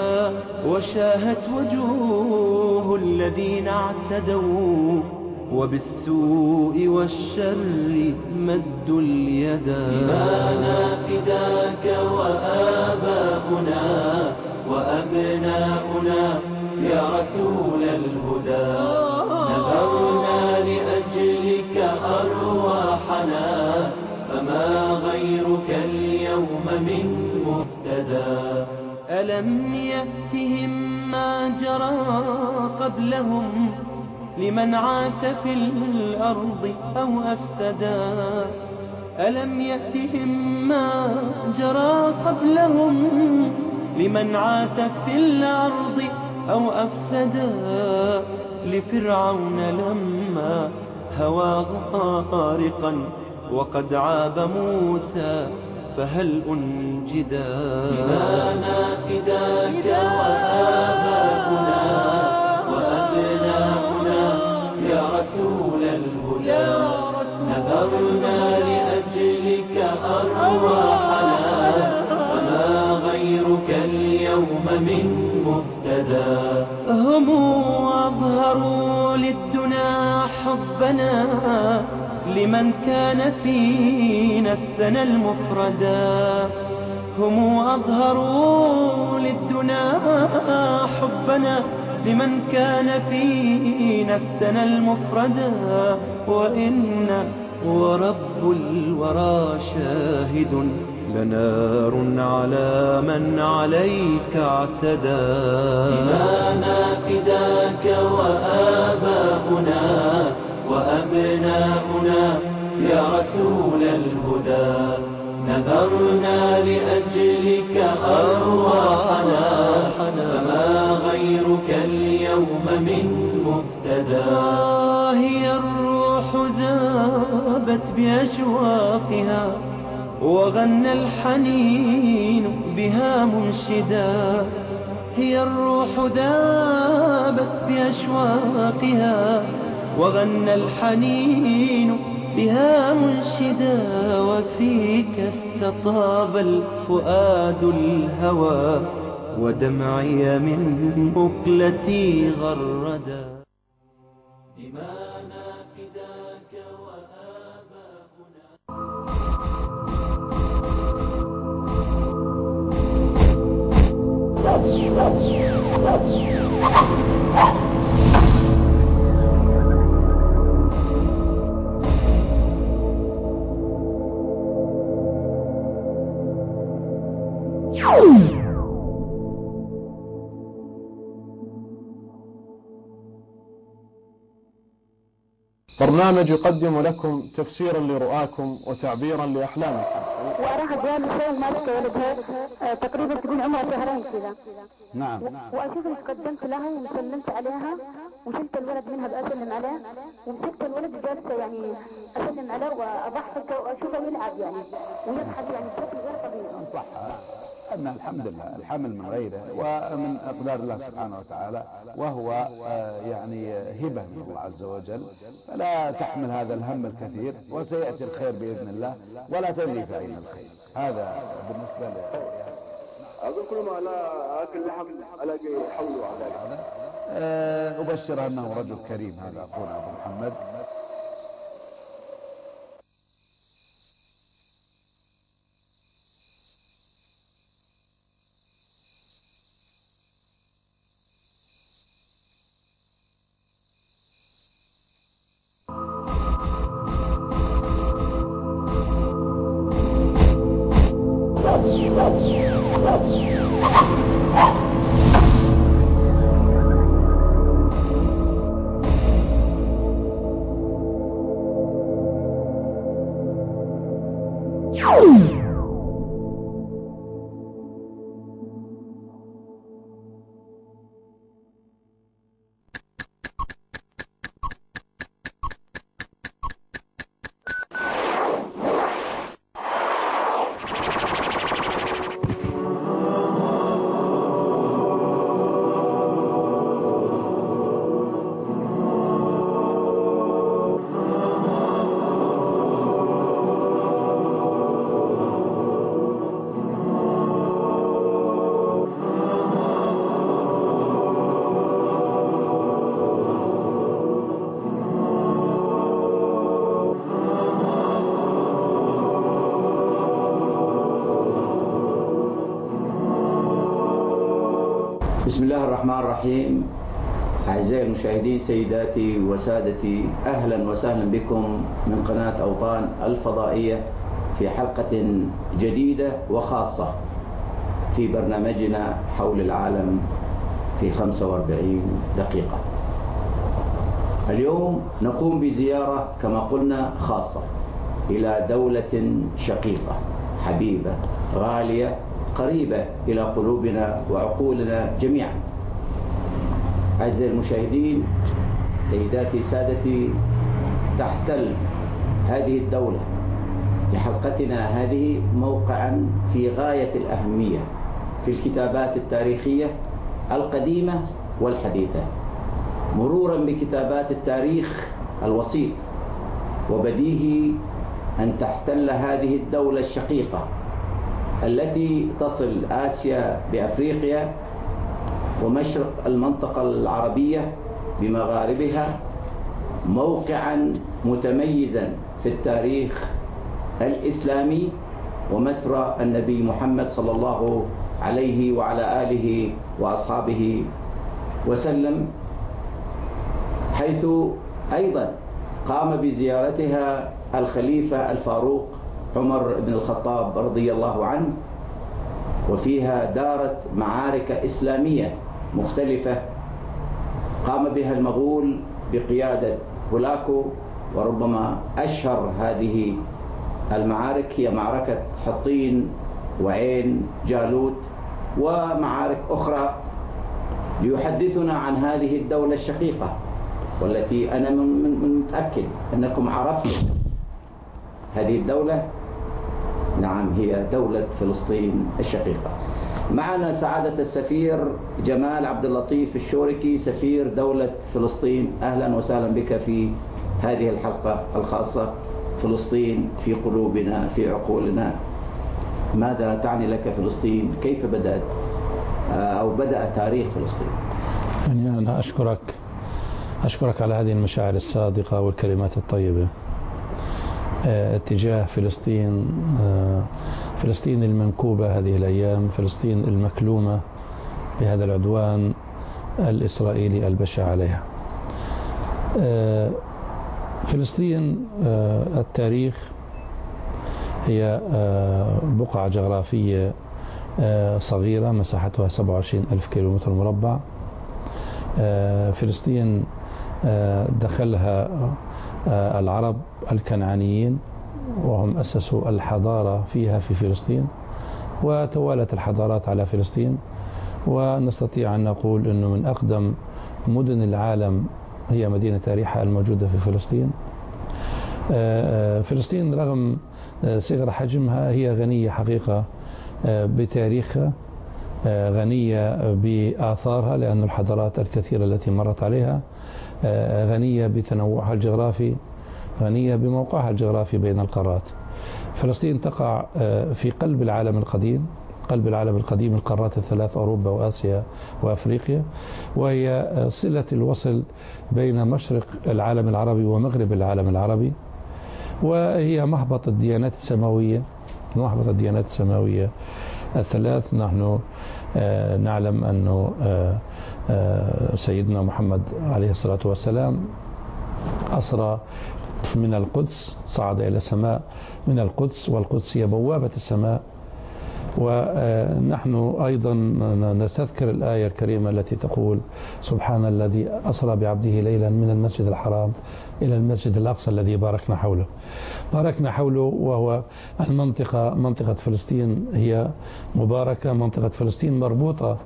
وشاهت وجوه الذين اعتدوا وبالسوء والشر مدوا اليدا. دمانا فداك وآباؤنا وأبناؤنا يا رسول الهدى نذرنا لأجلك أرواحنا فما غيرك اليوم من مفتدى. ألم يأتهم ما جرى قبلهم لمن عاث في الأرض أو أفسدا. ألم يأتهم ما جرى قبلهم لمن عاث في الأرض أو أفسدا. لفرعون لما هوى غارقا وقد عاب موسى فهل أنجدا. دمانا فداك وآباؤنا وأبناؤنا يا رسول الهدى نذرنا لأجلك أرواحنا فما غيرك اليوم من مفتدى. هم أظهروا للدنا حبنا لمن كان فينا السنة المفردا. هم أظهروا للدنا حبنا لمن كان فينا السنة المفردة. وإنا ورب الورى شاهد لنار على من عليك اعتدى. دمانا فداك وآباؤنا وأبناؤنا يا رسول الهدى، نذرنا لأجلك أرواحنا، فما غيرك اليوم من مفتدى. هي الروح ذابت بأشواقها وغنى الحنين بها منشدا. هي الروح ذابت بأشواقها وغنى الحنين بها منشدا. وفيك استطاب الفؤاد الهوى ودمعي من مقلتي غردا. دمانا فداك وآباؤنا. برنامج يقدم لكم تفسيرا لرؤاكم وتعبيرا لأحلامكم. وأراها جوال شيء مالك ولدها تقريبا تكون عمرها شهرين كذا. نعم. وأشوف إني تقدمت لها وسلمت عليها وشلت الولد منها بأسلم عليه ومسكت الولد جالسة يعني أسلم عليه وأضحك وأشوفه يلعب يعني ويضحك يعني بشكل غير طبيعي. صح أن الحمد لله الحمل من غيره ومن أقدار الله سبحانه وتعالى، وهو يعني هبة من الله عز وجل، فلا تحمل هذا الهم الكثير وسيأتي الخير بإذن الله ولا تدري في أين الخير. هذا بالنسبة لي. أقول كل ما لا أكل لحم ألاقي حول على هذا. أه أبشر أنه رجل كريم هذا أخونا أبو محمد. بسم الله الرحمن الرحيم. أعزائي المشاهدين سيداتي وسادتي، أهلا وسهلا بكم من قناة أوطان الفضائية في حلقة جديدة وخاصة في برنامجنا حول العالم في خمسة وأربعين دقيقة. اليوم نقوم بزيارة كما قلنا خاصة إلى دولة شقيقة حبيبة غالية قريبة إلى قلوبنا وعقولنا جميعا. أعزائي المشاهدين سيداتي سادتي، تحتل هذه الدولة لحلقتنا هذه موقعا في غاية الأهمية في الكتابات التاريخية القديمة والحديثة، مرورا بكتابات التاريخ الوسيط. وبديهي أن تحتل هذه الدولة الشقيقة التي تصل آسيا بأفريقيا ومشرق المنطقة العربية بمغاربها موقعا متميزا في التاريخ الإسلامي ومسرى النبي محمد صلى الله عليه وعلى آله وأصحابه وسلم، حيث أيضا قام بزيارتها الخليفة الفاروق عمر بن الخطاب رضي الله عنه، وفيها دارت معارك إسلامية مختلفة قام بها المغول بقيادة هولاكو، وربما أشهر هذه المعارك هي معركة حطين وعين جالوت ومعارك أخرى، ليحدثنا عن هذه الدولة الشقيقة، والتي أنا من متأكد أنكم عرفتم هذه الدولة. نعم، هي دولة فلسطين الشقيقة. معنا سعادة السفير جمال عبد اللطيف الشوركي، سفير دولة فلسطين. أهلا وسهلا بك في هذه الحلقة الخاصة. فلسطين في قلوبنا، في عقولنا. ماذا تعني لك فلسطين؟ كيف بدأت أو بدأ تاريخ فلسطين؟ يعني أنا أشكرك أشكرك على هذه المشاعر الصادقة والكلمات الطيبة اتجاه فلسطين، فلسطين المنكوبة هذه الأيام، فلسطين المكلومة بهذا العدوان الإسرائيلي البشع عليها. فلسطين التاريخ هي بقعة جغرافية صغيرة مساحتها سبعة وعشرين ألف كيلومتر مربع. فلسطين دخلها العرب الكنعانيين، وهم أسسوا الحضارة فيها في فلسطين، وتوالت الحضارات على فلسطين، ونستطيع أن نقول أنه من أقدم مدن العالم هي مدينة أريحة الموجودة في فلسطين. فلسطين رغم صغر حجمها هي غنية حقيقة بتاريخها، غنية بآثارها لأن الحضارات الكثيرة التي مرت عليها، غنية بتنوعها الجغرافي، غنية بموقعها الجغرافي بين القارات. فلسطين تقع في قلب العالم القديم، قلب العالم القديم القارات الثلاث، أوروبا وآسيا وأفريقيا، وهي صلة الوصل بين مشرق العالم العربي ومغرب العالم العربي، وهي محبط الديانات السماوية، محبط الديانات السماوية الثلاث. نحن نعلم أنه سيدنا محمد عليه الصلاة والسلام أسرى من القدس، صعد إلى السماء من القدس، والقدس هي بوابة السماء. ونحن أيضا نستذكر الآية الكريمة التي تقول: سبحان الذي أسرى بعبده ليلا من المسجد الحرام إلى المسجد الأقصى الذي باركنا حوله. باركنا حوله، وهو المنطقة، منطقة فلسطين هي مباركة، منطقة فلسطين مربوطة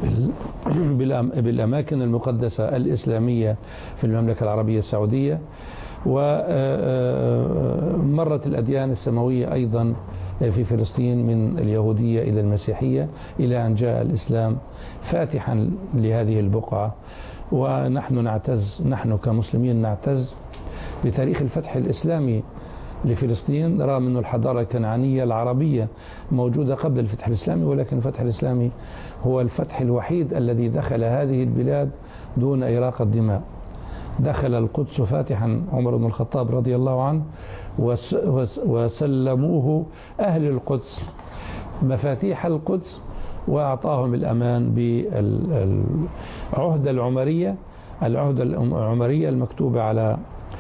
بالأماكن المقدسة الإسلامية في المملكة العربية السعودية، ومرت الأديان السماوية أيضا في فلسطين من اليهودية إلى المسيحية، إلى أن جاء الإسلام فاتحا لهذه البقعة. ونحن نعتز، نحن كمسلمين نعتز بتاريخ الفتح الإسلامي لفلسطين، رغم أن الحضارة الكنعانية العربية موجودة قبل الفتح الإسلامي، ولكن الفتح الإسلامي هو الفتح الوحيد الذي دخل هذه البلاد دون إراقة دماء. دخل القدس فاتحا عمر بن الخطاب رضي الله عنه، وسلموه أهل القدس مفاتيح القدس، وأعطاهم الأمان بالعهدة العمرية، العهدة العمرية المكتوبة على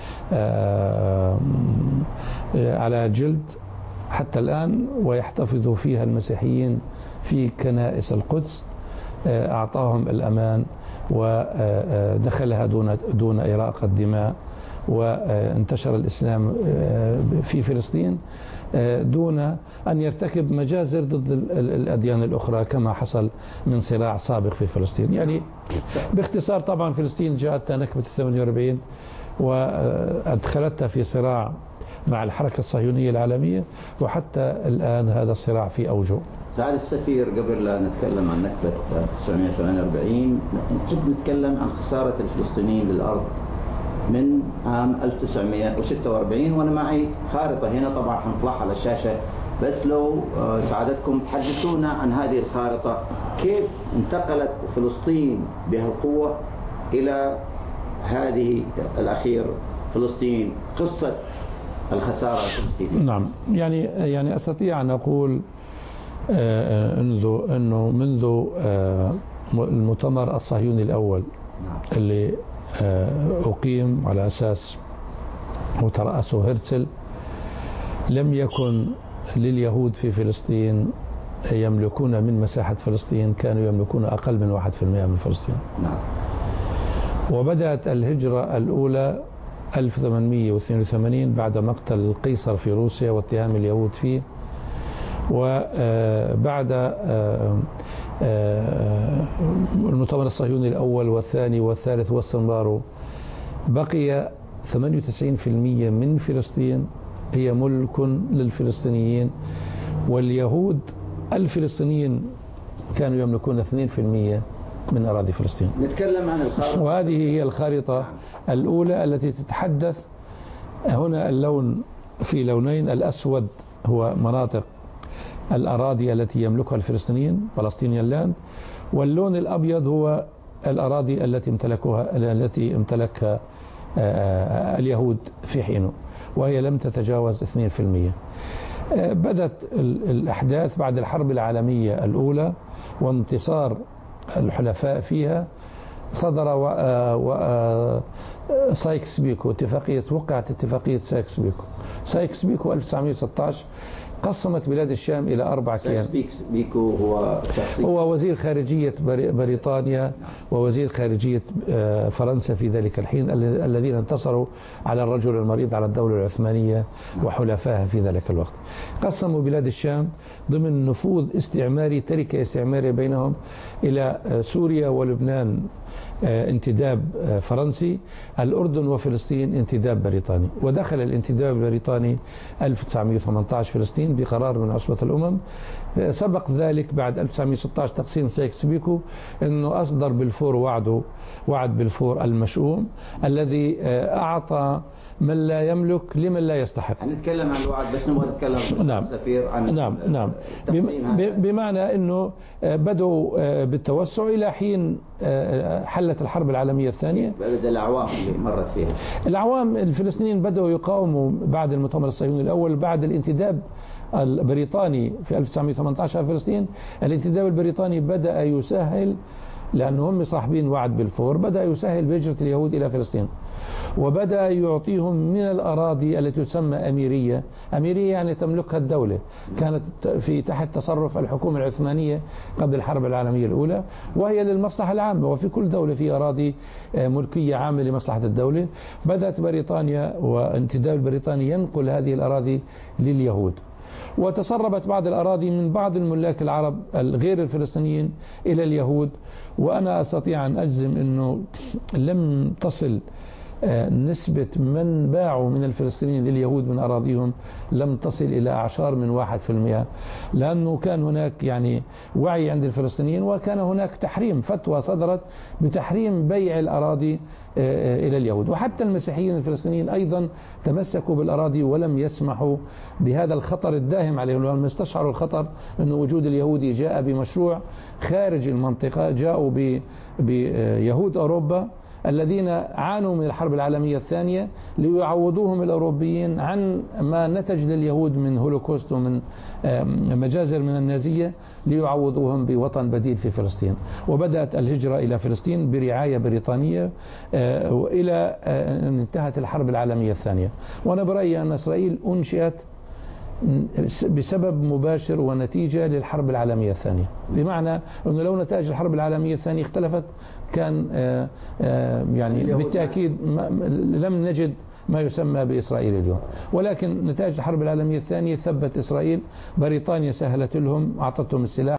على جلد حتى الآن، ويحتفظ فيها المسيحيين في كنائس القدس. أعطاهم الأمان ودخلها دون دون إراقة دماء، وانتشر الإسلام في فلسطين دون أن يرتكب مجازر ضد الأديان الأخرى كما حصل من صراع سابق في فلسطين. يعني باختصار، طبعا فلسطين جاءتها نكبة ثمانية وأربعين وأدخلتها في صراع مع الحركة الصهيونية العالمية، وحتى الآن هذا الصراع في أوجه. سعادة السفير، قبل لا نتكلم عن نكبة تسعمائة وثمانية وأربعين نحب نتكلم عن خسارة الفلسطينيين للأرض من عام ألف وتسعمائة وستة وأربعين، وأنا معي خارطة هنا طبعا حنطلعها على الشاشة، بس لو سعادتكم تحدثونا عن هذه الخارطة، كيف انتقلت فلسطين بهالقوة إلى هذه الأخير فلسطين، قصة الخسارة الفلسطينية. نعم، يعني يعني أستطيع أن أقول انه منذ المؤتمر الصهيوني الأول اللي أقيم على أساس وترأسه هرتزل لم يكن لليهود في فلسطين يملكون من مساحة فلسطين، كانوا يملكون أقل من واحد في المئة من فلسطين. وبدأت الهجرة الأولى ألف وثمانمئة واثنين وثمانين بعد مقتل القيصر في روسيا واتهام اليهود فيه، وبعد المؤتمر الصهيوني الأول والثاني والثالث واستمراره بقي ثمانية وتسعين بالمئة من فلسطين هي ملك للفلسطينيين، واليهود الفلسطينيين كانوا يملكون اثنين بالمئة من أراضي فلسطين. نتكلم عن الخارطة، وهذه هي الخارطة الأولى التي تتحدث. هنا اللون في لونين، الأسود هو مناطق الأراضي التي يملكها الفلسطينيين فلسطينيان لاند، واللون الأبيض هو الأراضي التي امتلكها التي امتلكها اليهود في حينه، وهي لم تتجاوز اثنين بالمئة. بدأت الأحداث بعد الحرب العالمية الأولى وانتصار الحلفاء فيها. صدر و... و... سايكس بيكو اتفاقية، وقعت اتفاقية سايكس بيكو. سايكس بيكو ألف وتسعمئة وستة عشر قسمت بلاد الشام إلى أربع كيان. سايكس بيكو هو شخصي هو وزير خارجية بريطانيا ووزير خارجية فرنسا في ذلك الحين، الذين انتصروا على الرجل المريض على الدولة العثمانية وحلفائها في ذلك الوقت. قسموا بلاد الشام ضمن نفوذ استعماري، تركة استعمارية بينهم، إلى سوريا ولبنان انتداب فرنسي، الأردن وفلسطين انتداب بريطاني. ودخل الانتداب البريطاني ألف وتسعمئة وثمانية عشر فلسطين بقرار من عصبة الأمم. سبق ذلك بعد ألف وتسعمئة وستة عشر تقسيم سايكس بيكو أنه أصدر بلفور وعده، وعد بلفور المشؤوم الذي أعطى من لا يملك لمن لا يستحق. نتكلم عن الوعد بس نبغى نتكلم نعم سفير عن نعم نعم بمعنى أنه بدأوا بالتوسع إلى حين حلت الحرب العالمية الثانية. بدأ الأعوام اللي مرت فيها الأعوام الفلسطينيين بدأوا يقاوموا بعد المؤتمر الصهيوني الأول، بعد الانتداب البريطاني في ألف وتسعمئة وثمانية عشر فلسطين. الانتداب البريطاني بدأ يسهل، لأنهم صاحبين وعد بلفور، بدأ يسهل بهجرة اليهود إلى فلسطين، وبدأ يعطيهم من الأراضي التي تسمى أميرية. أميرية يعني تملكها الدولة، كانت في تحت تصرف الحكومة العثمانية قبل الحرب العالمية الأولى، وهي للمصلحة العامة، وفي كل دولة في أراضي ملكية عامة لمصلحة الدولة. بدأت بريطانيا وانتداب البريطاني ينقل هذه الأراضي لليهود، وتسربت بعض الأراضي من بعض الملاك العرب الغير الفلسطينيين إلى اليهود. وأنا أستطيع أن أجزم أنه لم تصل نسبة من باعوا من الفلسطينيين لليهود من أراضيهم لم تصل إلى أعشار من واحد في المئة، لأنه كان هناك يعني وعي عند الفلسطينيين، وكان هناك تحريم، فتوى صدرت بتحريم بيع الأراضي إلى اليهود. وحتى المسيحيين الفلسطينيين أيضا تمسكوا بالأراضي ولم يسمحوا بهذا الخطر الداهم عليهم، لأنهم استشعروا الخطر أن وجود اليهودي جاء بمشروع خارج المنطقة، جاءوا بيهود أوروبا الذين عانوا من الحرب العالمية الثانية ليعوضوهم الأوروبيين عن ما نتج لليهود من هولوكوست ومن مجازر من النازية، ليعوضوهم بوطن بديل في فلسطين. وبدأت الهجرة إلى فلسطين برعاية بريطانية إلى أن انتهت الحرب العالمية الثانية. وأنا برأيي أن إسرائيل أنشئت بسبب مباشر ونتيجة للحرب العالمية الثانية، بمعنى أنه لو نتائج الحرب العالمية الثانية اختلفت كان يعني بالتأكيد لم نجد ما يسمى بإسرائيل اليوم. ولكن نتائج الحرب العالمية الثانية ثبت إسرائيل، بريطانيا سهلت لهم، أعطتهم السلاح.